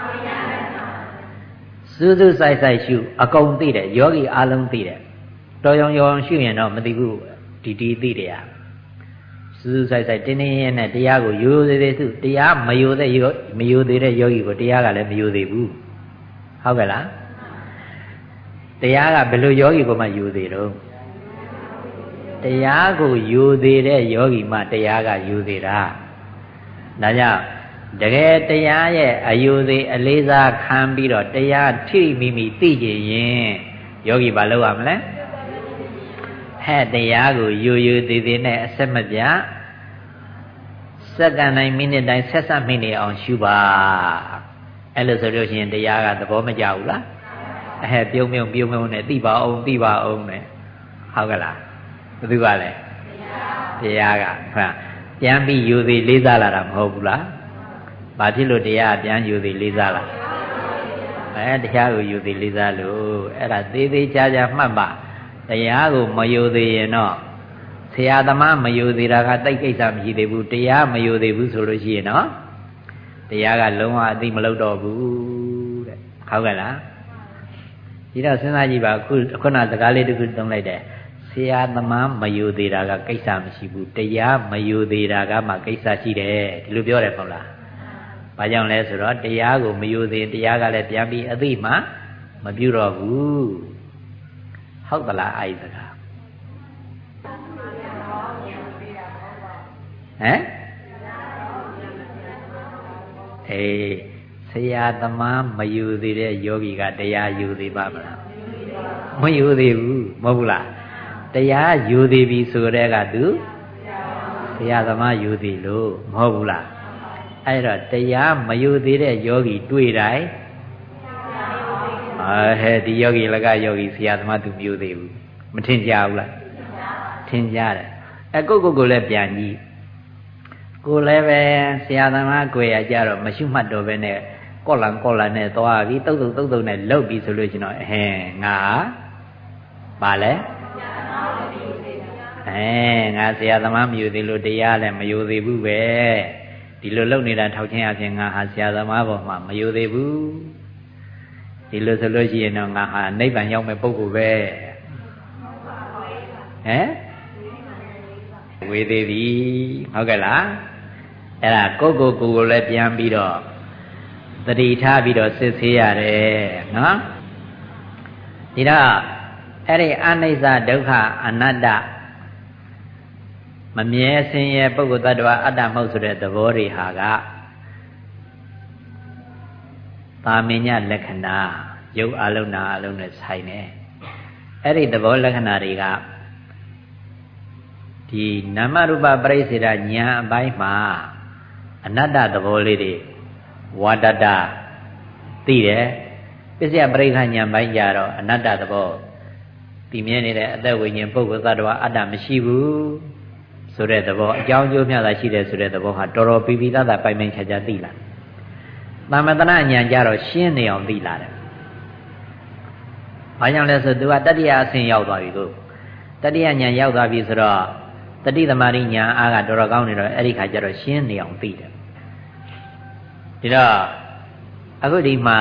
စူးစူးဆိုင်ဆိုင်ရှုအကုန်သိတယ်ယောဂီအလုံးသိတယ်တော်ရုံရှုရင်တော့မသိဘူးဒီသိတယ်ရစူးစူးဆိုင်ဆိုင်တင်းရဲနဲ့တရားကိုရိုးသေးစုတရားမရိုးသေးတဲ့ယောဂီကိုတရားကလည်းမရိုးသေးဘူးဟုတ်ကဲ့လားတရားကဘယ်လိုယောဂီကိုမှယူသေးတော့တရားကိုယူသေးတဲ့ယောဂီမှတရားကယူသေးတာဒါကြောင့်တကယ်တရားရဲ့အယူသေးအလေးစားခံပြီးတော့တရားထိမိမိသိကြရင်ယောဂီဘာလုပ်ရမလဲဟဲ့တရားကိုယူသေးနဲ့အဆက်မပြတ်စက္ကန့်တိုင်းမိနစ်တိုင်းဆက်ဆက်မိနေအောင်ရှုပါအဲ့လိုဆိုလို့ရှိရင်တရားကသဘောမကျဘူးလားပြုံးနဲ့သိပါအောင်နဲ့ဟုတ်ကဲ့လားဘယ်သူကလဲတရားကဟုတ်ပြန်ပြီးယူသည်လေးစားလာတာမဟုတ်ဘူးလားဘာဖြစ်လို့တရားပြန်ယူသည်လေးစားလာတရားကိုယူသည်လေးစားလို့အဲ့ဒါသေးသေးချာချာမှတ်ပါတရားကိုမယူသေးရင်တော့ဆရာသမားမယူသေးတာကတိတ်ကိစ္စမရှိသေးဘူးတရားမယူသေးဘူးဆိုလို့ရှိရင်တော့တရားကလုံးဝအသိမလုပ်တော့ဘူးတဲ့ဟုတ်ကဲ့လားဒီတော့စဉ်းစားကြည့်ပါခုနစကားလေးတစ်ခုသုံးလိုက်တယ်ဆရာသမားမယူသေးတာကကိစ္စမရှိဘူးတရားမယူသေးတာကမှကိစ္စရှိတယ်ဒီလိုပြောတယ်ပေါ့လားဘာကြောင့်လဲဆိုတော့တရားကိုမယူသေးတရားကလည်းပြန်ပြီးအသိမှမပြုတော့ဘူးဟုတ်သလားအဲ့ဒီစကားဆရာသမားမယူသေးတဲ့ယောဂီကတရားယူသေးပါမလားမယူသေးဘူးမဟုတ်ဘူးလားတရားယူသေးပြီဆိုတဲ့ကသူဆရာသမားယူသေးလို့မဟုတ်ဘူးလားအဲ့တော့တရားမယူသေးတဲ့ယောဂီတွေ့တိုင်းဒီယောဂီလကယောဂီဆရာသမားသူမယူသေးဘူးမထင်ကြဘူးလားထင်ကြတယ်ကိုလည်းပြန်ကြည့်ကိုလည်းပဲဆရာသမားကိုရကြတော့မရှုမှတ်တော့ပဲနဲ့ကော့လန်နဲ့သွားပြီးတုတ်နဲ့လှုပ်ပြီးဆိုလို့ရှိရင်ငါပါလဲငါဆရာသမားမယူသေးလို့တရားလည်းမယူသေးဘူးပဲဒီလိုလုပ်နေတာထောက်ချင်းအပြင်ငါဟာဆရာသမားပေါ်မှာမယူသေးဘူးဒီလိုဆိုလို့ရှိရင်တော့ငါဟာနိဗ္ဗာန်ရောက်မဲ့ပုဂ္ဂိုလ်ပဲဝေသေးပြီဟုတ်ကဲ့လားအဲ့ဒါကိုလည်းပြန်ပြီးတော့သတိထားပြီးတော့စစ်ဆေးရတယ်နော်ဒီတော့အဲ့ဒီအနိစ္စဒုက္ခအနတ္တမမြဲဆင်းရဲပုဂ္ဂိုလ်တ attva အတ္တမဟုတ်ဆိုတဲ့သဘောတွေဟာကသာမညလက္ခဏာရုပ်အလုံးနာအလုံးနဲ့ဆိုင်တယ်အဲ့ဒီသဘောလက္ခဏာတွေကဒီနာမရူပပရိစ္ဆေဒဉာဏ်အပိုင်းမှာအနတ္တသဘောလေးတွေဝါဒတသိတယ်ပစ္စယပရိက္ခဉာဏ်ပိုင်းကြတော့အနတ္တသဘောသိမြင်နေတဲ့အသက်ဝိညာဉ်ပုဂ္ဂိုလ်သတ္တဝါအတ္တမရှိဘူးဆိုတဲ့သဘောအကြောင်းကျိုးမျှတာရှိတယ်ဆိုတဲ့သဘောဟာတော်တော်ပြီးပြီးသားသားပိုင်ပိုင်ခြားခြားသိလာသမတနာဉာဏ်ကြတော့ရှင်းနေအောင်သိလာတယ်ဘာကြောင့်လဲဆိုသူကတတိယအဆင့်ရောက်သွားပြီကိုတတိယဉာဏ်ရောက်သွားပြီဆိုတော့တတိသမารိဉာဏ်အားကတော်တော်ကောင်းနေတော့အဲ့ဒီခါကျတော့ရှင်းနေအောင်သိတယ်ဒီတော့အခုဒီမှာ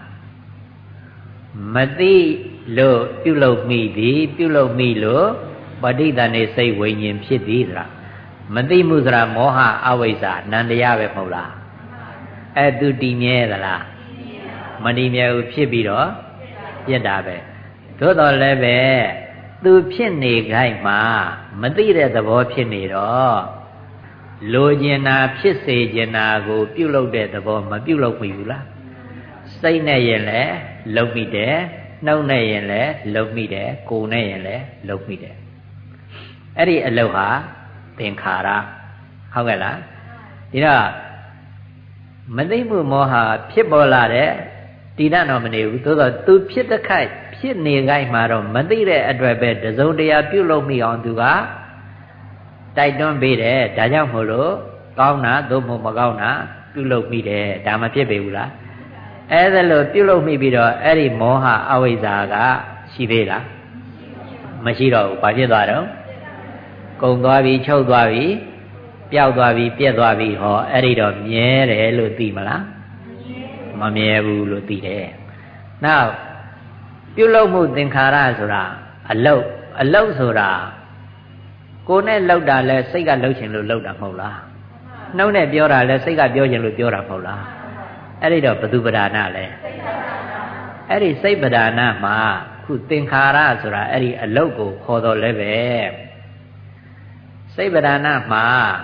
မသိလို့ပြုလုပ်မိသည်ပြုလုပ်မိလို့ပဋိသန္ဓေစိတ်ဝိညာဉ်ဖြစ်သည်ဆိုတာမသိမှုဆိုတာမောဟအဝိဇ္ဇာနန္တရားပဲမဟုတ်လားအဲ့သူတည်မြဲသလားမတည်မြဲဘူးဖြစ်ပြီးတော့ပြစ်တာပဲသို့တော်လည်းပဲသူဖြစ်နေခိုင်းမှာမသိတဲ့သဘောဖြစ်နေတော့လိုချင်တာဖြစ်စေချင်တာကိုပြုလုပ်တဲ့သဘောမပြုလုပ်မိဘူးလားစိတ်နဲ့ရင်လည်းလုပ်မိတယ်နှုတ်နဲ့ရင်လည်းလုပ်မိတယ်ကိုယ်နဲ့ရင်လည်းလုပ်မိတယ်အဲ့ဒီအလုပ်ဟာသင်္ခါရဟုတ်ကဲ့လားဒီတော့မသိမှုမောဟဖြစ်ပေါ်လာတဲ့တည်တတ်တော့မနေဘူးသို့တော့သူဖြစ်တဲ့ခိုက်ဖြစ်နေခိုက်မှာတော့မသိတဲ့အတွက်ပဲတစုံတရာပြုလုပ်မိအောင်သူကတိုက်တွန်းပေးတယ်ဒါကြောင့်မို့လို့ကောင်းတာသို့မဟုတ်မကောင်းတာပြုလုပ်မိတယ်ဒါမဖြစ်ပေဘူးလားအဲ့ဒါလို့ပြုလုပ်မိပြီးတော့အဲ့ဒီမောဟအဝိဇ္ဇာကရှိသေးလားမရှိတော့ဘူးဘာဖြစ်သွားတော့ကုံသွားပြီချုပ်သွားပြီပျောက်သွားပြီပြက်သွားပြီဟောအဲ့ဒီတော့မြဲတယ်လို့သိမလားမမြဲဘူးလို့သိတယ်နောက်ပြုလုပ်မှုသင်္ခါရဆိုတာအလုတ်ဆိုတာကိုယ်နဲ့လှုပ်တာလဲစိတ်ကလှုပ်ချင်လို့လှုပ်တာမဟုတ်လားနှုတ်နဲ့ပြောတာလဲစိတ်ကပြောချင်လို့ပြောတာမဟုတ်လားအဲ့ဒီတော့ဘသူပဒါနလဲအဲ့ဒီစိတ်ပဒါနမှာခုသင်္ခါရဆိုတာအဲ့ဒီအလုတ်ကိုခေါ်တော်လဲပဲစိတ်ပဒါနမှာ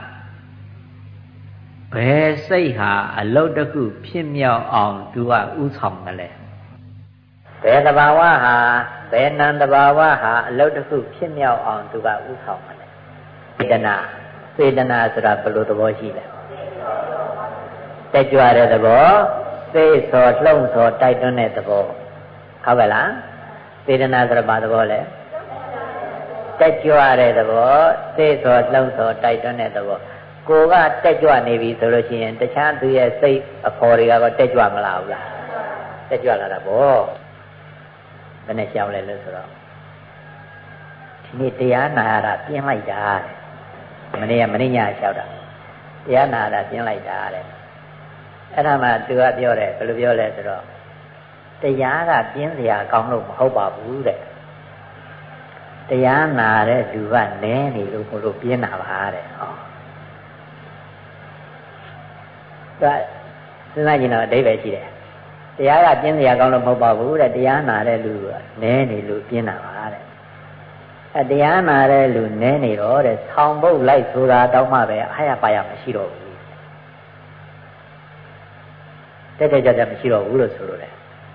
ဘယ်စိတ်ဟာအလုတ်တစ်ခုဖြစ်မြောက်အောင်သူကဥဆောင်တယ်လဲဘယ်တဘာဝဟာဘယ်နံတဘာဝဟာအလုတ်တစ်ခုဖြစ်မြောက်အောင်သူကဥဆောင်တယ်စေတနာဆိုတာဘယ်လိုသဘောရှိလဲတက်ကြွတဲ့သဘောစိတ်ဆော်လှုံ့ဆော်တိုက်တွန်းတဲ့သဘောဟုတ်ကဲ့လားစေတနာဆိုတာဘာသဘောလဲတက်ကြွတဲ့သဘောစိတ်ဆော်လှုံ့ဆော်တိုက်တွန်းတဲ့သဘောကိုကတက်ကြွနေပြီဆိုလို့ရှိရင်တခြားသူရဲ့စိတ်အဖော်တွေကတော့တက်ကြွမလာဘူးလားတက်ကြွလာတာပေါ့ဘယ်နဲ့ရှောင်းလဲလို့ဆိုတော့ဒီနေ့တရားနာရတာပြင်းလိုက်တာမနေ့ညလျှောက်တာတရားနာတာပြင်းလိုက်တာတဲ့အဲ့ဒါမှသူကပြောတယ်ဘယ်လိုပြောလဲဆိုတော့တရားကပြင်းစရာကောင်းလို့မဟုတ်ပါဘူးတဲ့တရားနာတဲ့လူကနည်းနေလို့ကိုလိုပြင်းတာပါတဲ့ဟောဒါစဉ်းစားကြည့်တော့အဓိပ္ပာယ်ရှိတယ်တရားကပြင်းစရာကောင်းလို့မဟုတ်ပါဘူးတဲ့တရားနာတဲ့လူကနည်းနေလို့ပြင်းတာပါတဲ့တရားနာတဲ့လူနည်းနေတော့တဲ့ဆောင်းပုတ်လိုက်ဆိုတာတောင်းမှပဲအားရပါရမရှိတော့ဘူးတက်ကြကြမရှိတော့ဘူးလို့ဆိုလိုတယ်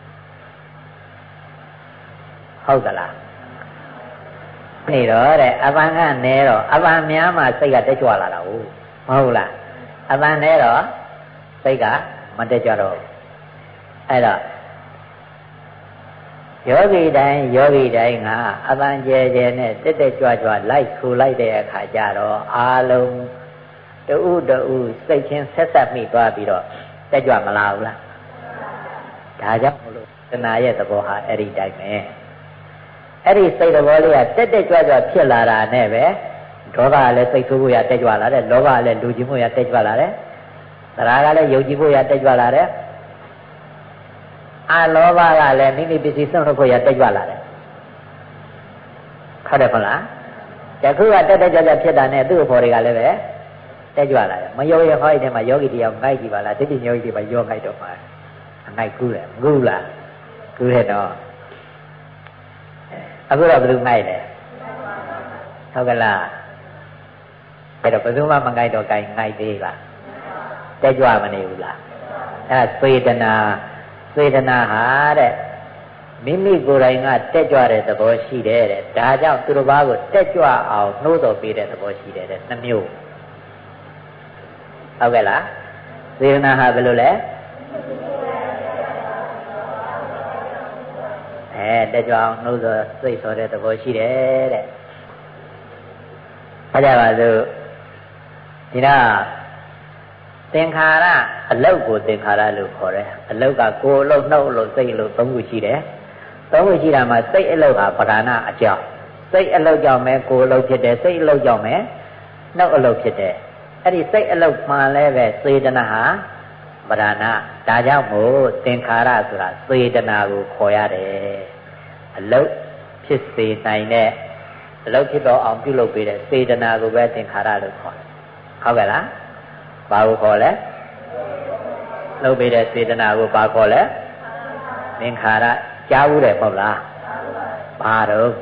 ဟုတ်သလားနေတော့တဲ့အပန်းကနဲတော့အပန်းများမှစိတ်ကတက်ကြွလာတာဟုတ်မဟုတ်လားအပန်းနဲတော့စိတ်ကမတက်ကြွတော့အဲ့တော့ယောဂီတိုင်းကအပန်းကျဲကျဲနဲ့တက်တက်ကြွကြွလိုက်ခူလိုက်တဲ့အခါကျတော့အာလုံးတူစိတ်ချင်းဆက်ဆက်မိသွားပြီးတော့တက်ကြွမလာဘူးလားဒါကြောင့်မလို့တဏှာရဲ့သဘောဟာအဲ့ဒီတိုင်းပဲအဲ့ဒီစိတ်သဘောလေးကတက်တက်ကြွကြွဖြစ်လာတာနဲ့ပဲဒေါသကလည်းစိတ်ဆိုးဖို့ရတက်ကြွလာတယ်လောဘကလည်းလူကျင်ဖို့ရတက်ကြွလာတယ်သရာကလည်းယုံကြည်ဖို့ရတက်ကြွလာတယ်အလောဘကလည်းမိမိပစ္စည်းဆုံးလို့ဖို့ရတက်ကြွလာတယ်ဟုတ်တယ်မလားတခုကတက်တက်ကြွကြွဖြစ်တာနဲ့သူ့အဖော်တွေကလည်းပဲတက်ကြွလာတယ်မယောရဟောရတဲ့မှာယောဂီတရားငိုက်ကြည့်ပါလားတိတိယောဂီတွေမှာယောငိုက်တော့မှာအငိုက်ကူးတယ်မကူးလားကူးတယ်တော့အခုတော့ဘယ်လိုငိုက်လဲဟုတ်ကလားအဲ့တော့ဘယ်သူမှမငိုက်တော့ငိုက်သေးလားတက်ကြွမနေဘူးလားအဲ့ဒါစေတနာဟာတဲ့မိမိကိုယ်တိုင်ကတက်ကြွတဲ့သဘောရှိတယ်တဲ့ဒါကြောင့်သူတစ်ပါးကိုတက်ကြွအောင်နှိုးဆော်ပေးတဲ့သဘောရှိတယ်တဲ့နှစ်မျိုးဟုတ်ကဲ့လားစေတနာဟာဘယ်လိုလဲတက်ကြွအောင်နှိုးဆော်စိတ်ဆော်တဲ့သဘောရှိတယ်တဲ့အဲ့ဒါပါလို့ဒီတော့သင်္ခါရအလုတ်ကိုသင်္ခါရလို့ခေါ်တယ်အလုတ်ကကိုယ်အလုတ်နှုတ်အလုတ်စိတ်အလုတ်သုံးခုရှိတယ်သုံးခုရှိတာမှာစိတ်အလုတ်ဟာပဓာနအကြောင်းစိတ်အလုတ်ကြောင့်ပဲကိုယ်အလုတ်ဖြစ်တယ်စိတ်အလုတ်ကြောင့်ပဲနှုတ်အလုတ်ဖြစ်တယ်အဲ့ဒီစိတ်အလုတ်မှလည်းပဲစေတနာဟာပဓာနဒါကြောင့်မို့သင်္ခါရဆိုတာစေတနာကိုခေါ်ရတယ်အလုတ်ဖြစ်စေနိုင်တဲ့အလုတ်ဖြစ်တော့အောင်ပြုလုပ်ပေးတဲ့စေတနာကိုပဲသင်္ခါရလို့ခေါ်တယ်ဟုတ်ကဲ့လားဘာကိုခေါ်လဲလုပ်ပေးတဲ့စေတနာကိုဘာခေါ်လဲသင်္ခါရကြားဘူးတယ်ပေါ့လားဘာတော့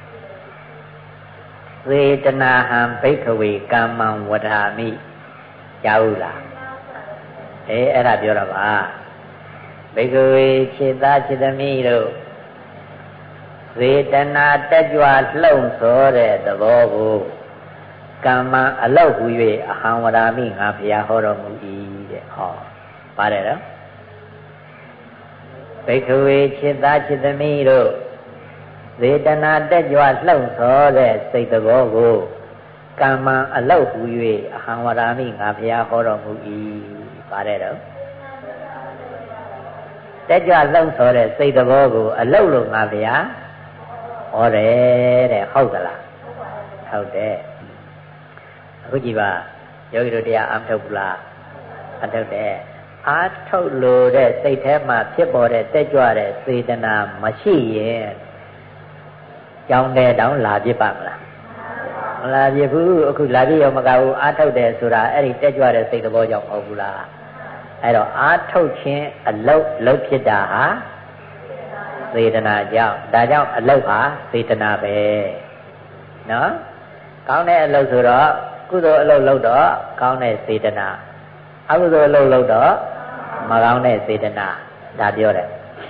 စေတနာဟံဘိက္ခဝေကမ္မံဝဒာမိကြားဘူးလားအဲ့ဒါပြောတာပါဘိက္ခဝေခြေသားခြေသမီးတို့စေတနာတက်ကြွလှုံ့ဆော်တဲ့သဘောကိုကမ္မအလောက်ဟူ၍အဟံဝဒာမိငါဘုရားဟောတော်မူ၏တဲ့ဟောပါတယ်နော်ဘိက္ခဝေခြေသားခြေသမီးတို့စေတနာတက်ကြွလှုံ့ဆော်တဲ့စိတ်သဘောကိုကမ္မအလောက်ဟူ၍အဟံဝဒာမိငါဘုရားဟောတော်မူ၏ပါတယ်တော့တက်ကြွလှုံ့ဆော်တဲ့စိတ်သဘောကိုအလောက်လို့ငါဘုရားဟောတယ်တဲ့ဟုတ်သလားဟုတ်တယ်အခုကြည့်ပါယောဂီတို့တရားအားထုတ်ဘူးလားအထုတ်တယ်အားထုတ်လို့တဲ့စိတ်ထဲမှာဖြစ်ပေါ်တဲ့တက်ကြွတဲ့စေတနာမရှိရင်ကြောင်းတဲ့တောင်လာပြစ်ပါမလားမလာပြစ်ဘူးအခုလာပြစ်ရောမကဘူးအားထုတ်တယ်ဆိုတာအဲ့ဒီတက်ကြွတဲ့စိတ်သဘောကြောင့်မဟုတ်ဘူးလားအဲ့တော့အားထုတ်ခြင်းအလုတ်ဖြစ်တာဟာစေတနာကြောင့်ဒါကြောင့်အလုတ်ဟာစေတနာပဲနော်ကောင်းတဲ့အလုတ်ဆိုတော့ကုသိုလ်အလုတ်လုပ်တော့ကောင်းတဲ့စေတနာအကုသိုလ်အလုတ်လုပ်တော့မကောင်းတဲ့စေတနာဒါပြောတယ်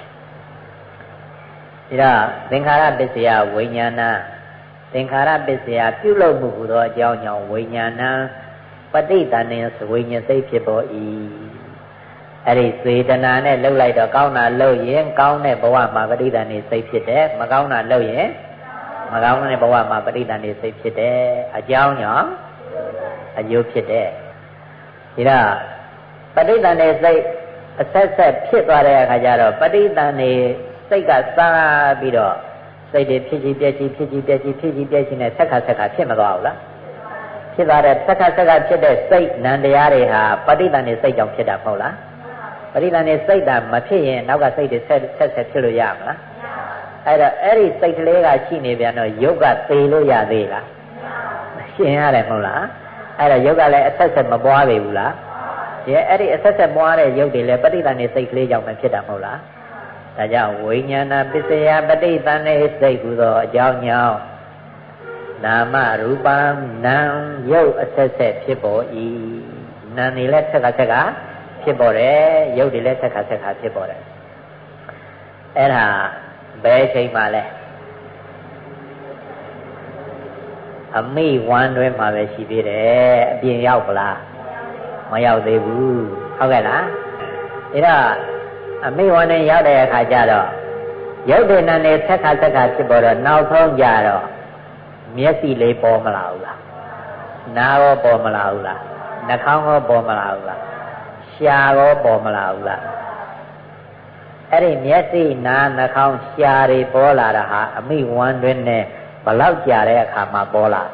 ဒါသင်္ခါရပစ္စယဝိညာဏသင်္ခါရပစ္စယပြုလုပ်မှုဟူသောအကြောင်းကြောင့်ဝိညာဏပဋိသန္ဓေဝိညာဉ်စိတ်ဖြစ်ပေါ်၏အဲ့ဒီစေတနာနဲ့လှုပ်လိုက်တော့ကောင်းတာလှုပ်ရင်ကောင်းတဲ့ဘဝမှာပဋိသန္ဓေစိတ်ဖြစ်တယ်မကောင်းတာလှုပ်ရင်မကောင်းတဲ့ဘဝမှာပဋိသန္ဓေစိတ်ဖြစ်တယ်အကြောင်းကြောင့်အကျိုးဖြစ်တယ်ဒါပဋိသန္ဓေစိတ်အဆက်ဆက်ဖြစ်သွားတဲ့အခါကျတော့ပဋိသန္ဓေစိတ်ကစားပြီးတော့စိတ်တွေဖြစ်ချီပြက်ချီဖြစ်ချီပြက်ချီဖြစ်ချီပြက်ချီနဲ့ဆက်ခါဖြစ်မသွားဘူးလားဖြစ်သွားတဲ့ဆက်ခါဖြစ်တဲ့စိတ်နံတရားတွေဟာပဋိသန္ဓေစိတ်ကြောင့်ဖြစ်တာမဟုတ်လားပဋိသန္ဓေစိတ်တာမဖြစ်ရင်နောက်ကစိတ်တွေဆက်ဖြစ်လို့ရမလားအဲ့တော့အဲ့ဒီစိတ်ကလေးကရှိနေပြန်တော့ယုတ်ကသေလို့ရသေးလားရှင်ရတယ်မဟုတ်လားအဲ့တော့ယုတ်ကလည်းအဆက်မပွားပေဘူးလားအဲ့ဒီအဆက်ပွားတဲ့ယုတ်တွေလည်းပဋိသန္ဓေစိတ်ကလေးကြောင့်ပဲဖြစ်တာမဟုတ်လားဒါကြောင့်ဝိညာဏပစ္စယပဋိသန္ဓေစိတ်ဟူသောအကြောင်းကြောင့်နာမရူပံနာမ်ယုတ်အဆက်ဖြစ်ပေါ်၏နာမ်တွေလည်းဆက်ကဖြစ်ပေါ်တယ်ယုတ်တွေလည်းဆက်ကဖြစ်ပေါ်တယ်အဲ့ဒါဘယ်ချိန်မှလဲအမိဝမ်းတွင်းမှာပဲရှိသေးတယ်အပြင်ရောက်ပလားမရောက်သေးဘူးဟုတ်ကဲ့လားဒါအမိဝမ်းတွင်းရောက်တဲ့အခါကျတော့ရုပ်တဏ္ဍနဲ့ဆက်ခါဖြစ်ပေါ်တော့နောက်ဆုံးကြတော့မျက်စိလေးပေါ်မလာဘူးလားနားရောပေါ်မလာဘူးလားနှာခေါင်းရောပေါ်မလာဘူးလားရှားရောပေါ်မလာဘူးလားအဲ့ဒီမျက်စိနားနှာခေါင်းရှားတွေပေါ်လာတာဟာအမိဝမ်းတွင်းနဲ့ဘလောက်ကြာတဲ့အခါမှာပေါ်လာ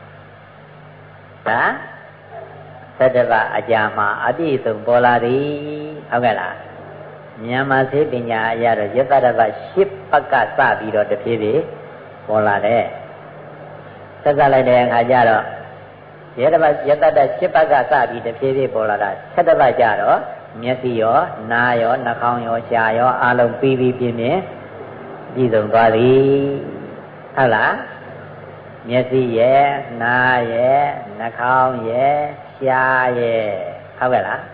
သတ္တဗအကြာမှာအပြည့်စုံပေါ်လာသည်ဟုတ်ကဲ့လားမြန်မာစေပညာအရတော့ယတ္တဗ10ပတ်ကစပြီးတော့တဖြည်းဖြည်းပေါ်လာတယ်ဆက်လိုက်တဲ့အခါကျတော့ယတ္တ10ပတ်ကစပြီးတဖြည်းဖြည်းပေါ်လာတာ7ပတ်ကျတော့မျက်စိရောနားရောနှာခေါင်းရောရှားရောအလုံးပြီးပြင်းပြည့်စုံသွားသည်ဟုတ်လားမျက်စိရဲ့နားရဲ့နှာခေါင်းရဲ့ရှားရဲ့ဟုတ်ကဲ့လား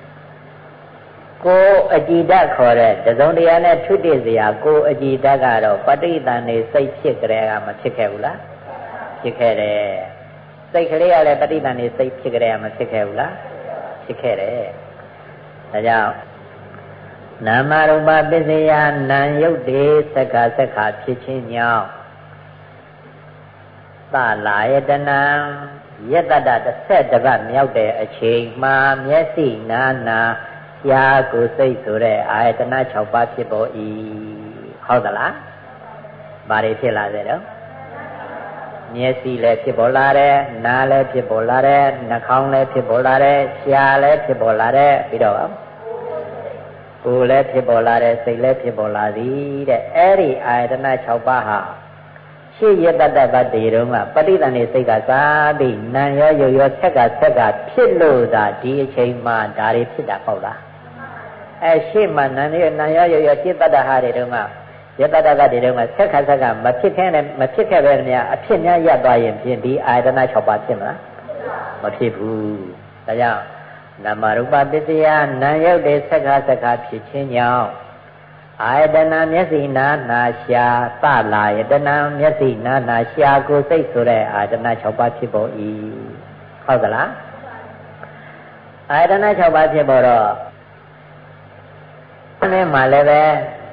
ကိုအကြည်ဓာတ်ခေါ်တဲ့တစုံတရာနဲ့ထွတ်တစရာကိုအကြည်ဓာတ်ကတော့ပဋိသန္ဓေစိတ်ဖြစ်ကြတဲ့ကမဖြစ်ခဲ့ဘူးလားဖြစ်ခဲ့တယ်စိတ်ကလေးကလည်းပဋိသန္ဓေစိတ်ဖြစ်ကြတဲ့ကမဖြစ်ခဲ့ဘူးလားဖြစ်ခဲ့တယ်ဒါကြောင့်နာမရူပပစ္စယနာယုတ်တေသက္ခသက္ခဖြစ်ခြင်းကြောင့်သလာယတနံယတ္တတ11ပတ်မြောက်တဲ့အချိန်မှာမျက်စိနာနာရှားကိုစိတ်ဆိုတဲ့အာယတနာ6ပါးဖြစ်ပေါ်၏ဟုတ်သလားဘာတွေဖြစ်လာစေတော့မျက်စိလည်းဖြစ်ပေါ်လာတယ်နားလည်းဖြစ်ပေါ်လာတယ်နှာခေါင်းလည်းဖြစ်ပေါ်လာတယ်ရှားလည်းဖြစ်ပေါ်လာတယ်ပြီးတော့ကိုယ်လည်းဖြစ်ပေါ်လာတယ်စိတ်လည်းဖြစ်ပေါ်လာသည်တဲ့အဲ့ဒီအာယတနာ6ပါးဟာရှေ့ရတ္တတပတ်တေတုံးကပဋိသန္ဓေစိတ်ကစားပြီးနာရောရုပ်ရောဆက်ကဖြစ်လို့သာဒီအချိန်မှဒါတွေဖြစ်တာပေါ့လားအဲရှေ့မှာနာရောရုပ်ရောจิตတတ္တဟာတွေတုံးကယတ္တတကတွေတုံးကဆက်ကမဖြစ်ခဲ့ပဲများအဖြစ်များရပ်သွားရင်ဖြင့်ဒီအာယတနာ6ပါးဖြစ်မလားမဖြစ်ဘူးဒါကြောင့်နာမရူပပစ္စယနာယုတ်တေသက္ခဖြစ်ခြင်းကြောင့်အာယတနာမျက်စိနာနာရှာသလာယတနာမျက်စိနာနာရှာကိုစိတ်ဆိုတဲ့အာယတနာ6ပါးဖြစ်ပေါ်၏ဟုတ်ကလားအာယတနာ6ပါးဖြစ်ပေါ်တော့ဒီနေ့မှလည်းပဲ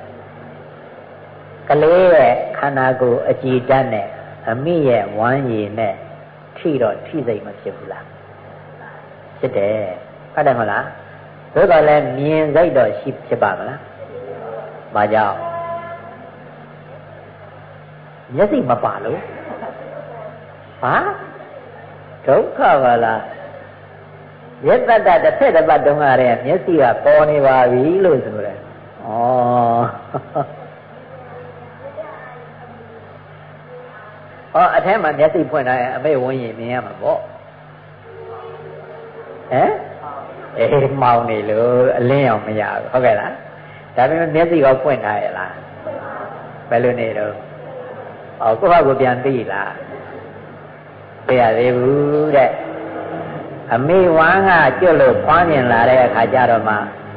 ကလေးရဲ့ခန္ဓာကိုယ်အကြည်ဓာတ်နဲ့အမိရဲ့ဝမ်းရည်နဲ့ထိစိတ်မဖြစ်ဘူးလားဖြစ်တယ်ဟုတ်တယ်မလားသို့တော်လည်းမြင်စိတ်တော့ဖြစ်ပါမလားဘာကြောင့်မျက်စိမပါလို့ဟာဒုက္ခပါလားယတ္တတတစ်ပတ်တုန်းကတည်းကမျက်စိကပေါ်နေပါပြီလို့ဆိုတယ်အထဲမှာမျက်စိဖွင့်ထားရင်အမေဝန်းရင်မြင်ရမှာပေါ့မောင်နေလို့အလင်းအောင်မရဘူးဟုတ်ကဲ့လားဒါပေမဲ့မျက်စိကောဖွင့်ထားရဲ့လားဘယ်လိုနေတော့ကိုယ့်ဘာကိုပြန်သိလားသိရသေးဘူးတဲ့အမေဝမ်းကကျွတ်လို့ဖွားမြင်လာတဲ့အခါကျတော့မှ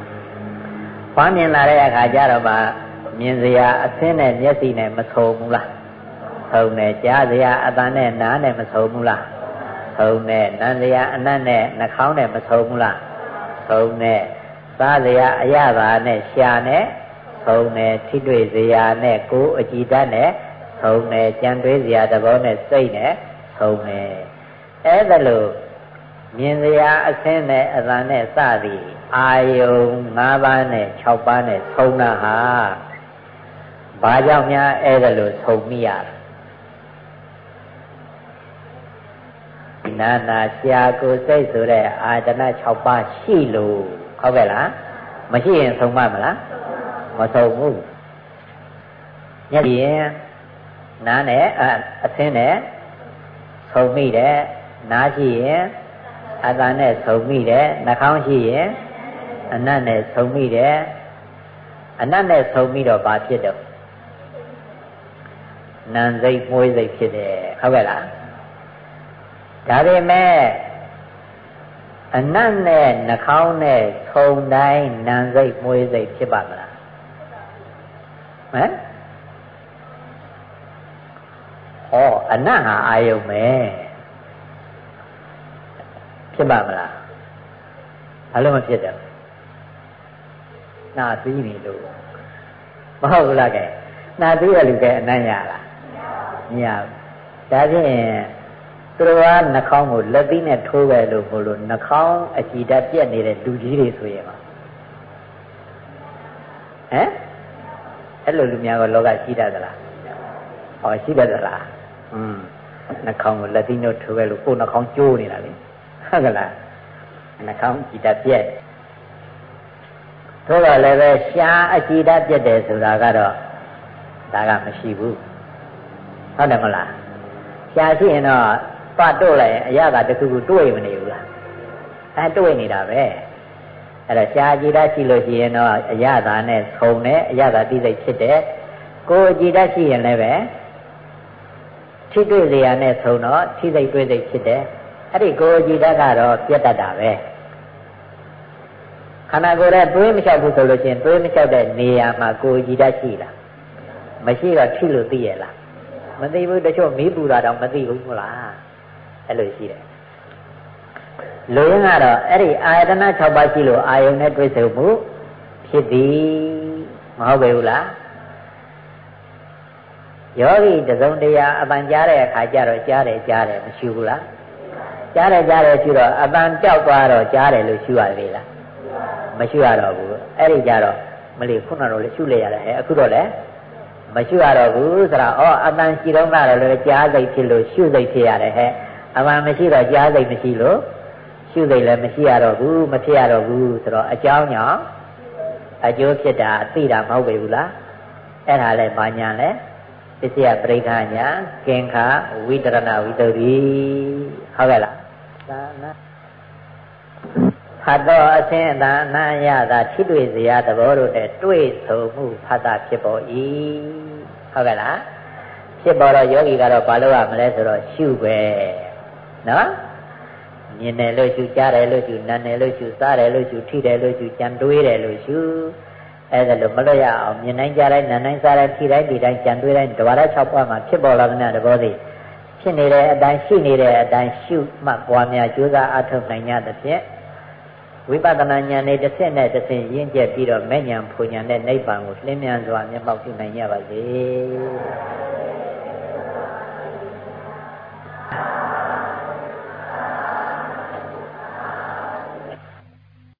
မြင်စရာအသင်းနဲ့မျက်စိနဲ့မဆုံဘူးလားဆုံတယ်ကြားစရာအသံနဲ့နားနဲ့မဆုံဘူးလားဆုံတယ်နံစရာအနတ်နဲ့နှာခေါင်းနဲ့မဆုံဘူးလားဆုံတယ်စားစရာအရသာနဲ့ရှာနဲ့ဆုံတယ်ထိတွေ့စရာနဲ့ကိုယ်အကြည်ဓာတ်နဲ့ဆုံတယ်ကြံတွေးစရာသဘောနဲ့စိတ်နဲ့ဆုံတယ်အဲ့ဒါလို့မြင်စရာအသင်းနဲ့အသံနဲ့စသည်အာယုံ5ပါးနဲ့6ပါးနဲ့ဆုံတာဟာဘာကြောင့်များအဲ့ဒါလို့ဆုံမိရနာနာရှာကိုစိတ်ဆိုတဲ့အာတနာ6ပါးရှိလို့ဟုတ်ကဲ့လားမရှိရင်ဆုံးမမလားမဆုံးဘူးညက်ရင်နားနဲ့အသင်းနဲ့ဆုံးမိတယ်နားရှိရင်အသံနဲ့ဆုံးမိတယ်နှာခေါင်းရှိရင်အနတ်နဲ့ဆုံးမိတယ်အနတ်နဲ့ဆုံးမိတော့ဘာဖြစ်တော့နံစိတ်မွေးစိတ်ဖြစ်တယ်ဟုတ်ကဲ့လားဒါပေမဲ့အနတ်နဲ့နှာခေါင်းနဲ့ထုံတိုင်းနံစိတ်မွေးစိတ်ဖြစ်ပါမလားအနတ်ဟာအာယုံပဲဖြစ်ပါမလားဘာလို့မဖြစ်တယ်နာသိနေလို့မဟုတ်ဘူးလားကဲနာသိရလူကအနတ်ရလားမရဘူးဒါဖြင့်သူတို့ကနှာခေါင်းကိုလက်သီးနဲ့ထိုးပဲလို့ဘလို့နှာခေါင်းအကြည်ဓာတ်ပြက်နေတဲ့လူကြီးတွေဆိုရင်ပါအဲ့လိုလူများကလောကရှိတတ်သလားရှိတတ်သလားနှာခေါင်းကိုလက်သီးနဲ့ထိုးပဲလို့ကိုယ်နှာခေါင်းကျိုးနေတာလေဟုတ်ကလားနှာခေါင်းကြည်ဓာတ်ပြက်ထို့တော့လည်းပဲရှားအကြည်ဓာတ်ပြက်တယ်ဆိုတာကတော့ဒါကမရှိဘူးဟုတ်တယ်မလားရှားရှိရင်တော့ပတ်တို့လိုက်ရင်အရာကတခုခုတွေ့မနေဘူးလားတွေ့နေတာပဲအဲ့တော့ရှားကြည်ဓာတ်ရှိလို့ရှိရင်တော့အရာသာနဲ့ဆုံတယ်အရာသာတိစိတ်ဖြစ်တယ်ကိုယ်ကြည်ဓာတ်ရှိရင်လည်းပဲထိတွေ့စရာနဲ့ဆုံးတော့ထိစိတ်တွေ့စိတ်ဖြစ်တယ်အဲ့ဒီကိုယ်ကြည်ဓာတ်ကတော့ပြတ်တတ်တာပဲခန္ဓာကိုယ်ရဲ့တွေးမလျှောက်ဘူးဆိုလို့ချင်းတွေးမလျှောက်တဲ့နေရာမှာကိုယ်ကြည်ဓာတ်ရှိလားမရှိတော့ထိလို့သိရလားမသိဘူးတချို့မီးပူတာတော့မသိဘူးမလားအဲ့လိုရှိတယ်လူရင်းကတော့အဲ့ဒီအာယတနာ6ပါးရှိလို့အာယုန်နဲ့တွေ့ဆုံမှုဖြစ်သည်မဟုတ်ပေဘူးလားယောဂီတစုံတရာအပန်ကြားတဲ့အခါကျတော့ကြားတယ်မရှိဘူးလားကြားတယ်ရှိတော့အပန်ပြောက်သွားတော့ကြားတယ်လို့ရှုရလေလားမရှိရတော့ဘူးအဲ့ဒီကြတော့မလီခုနတော့လေရှုလိုက်ရတယ်အခုတော့လေမရှိရတော့ဘူးဆိုတော့အပန်ရှိတော့ကတော့လေကြားစိတ်ဖြစ်လို့ရှုစိတ်ဖြစ်ရတယ်ဟဲ့အပန်မရှိတော့ကြားစိတ်မရှိလို့ရှုစိတ်လည်းမရှိရတော့ဘူးမဖြစ်ရတော့ဘူးဆိုတော့အကြောင်းကြောင့်အကျိုးဖြစ်တာသိတာမဟုတ်ပေဘူးလားအဲ့ဒါလည်းဘာညာလဲပစ္စယပရိက္ခညာကင်္ခဝိတရဏဝိတ္တိဟုတ်ကဲ့လားသာနာဖတ်တော်အစဉ်အတန်အနံ့ရတာထိတွေ့စရာသဘောတို့တဲ့တွေ့ဆုံမှုဖတ်တာဖြစ်ပေါ်၏ဟုတ်ကဲ့လားဖြစ်ပေါ်တော့ယောဂီကတော့ဘာလို့ရမလဲဆိုတော့ရှုပဲနော်မြင်တယ်လို့ရှုကြားတယ်လို့ရှုနားတယ်လို့ရှုစားတယ်လို့ရှုထိတယ်လို့ရှုကြံတွေးတယ်လို့ရှုအဲ့ဒါလို့မလွတ်ရအောင်မြင်တိုင်းကြားတိုင်းနားတိုင်းစားတိုင်းထိတိုင်းဒီတိုင်းကြံတွေးတိုင်းဓဝရ6ပါးမှာဖြစ်ပေါ်လာတဲ့သဘောတွေဖြစ်နေတဲ့အတိုင်းရှိနေတဲ့အတိုင်းရှုမှတ်ပွားများကြိုးစားအားထုတ်နိုင်ကြသဖြင့်ဝိပဿနာဉာဏ်နဲ့တစ်ဆင့်နဲ့တစ်ဆင့်ရင့်ကျက်ပြီးတော့မဲ့ဉာဏ်ဖွဉာဏ်နဲ့နိဗ္ဗာန်ကိုလင်းမြန်စွာမျက်မှောက်ပြုနိုင်ကြပါစေ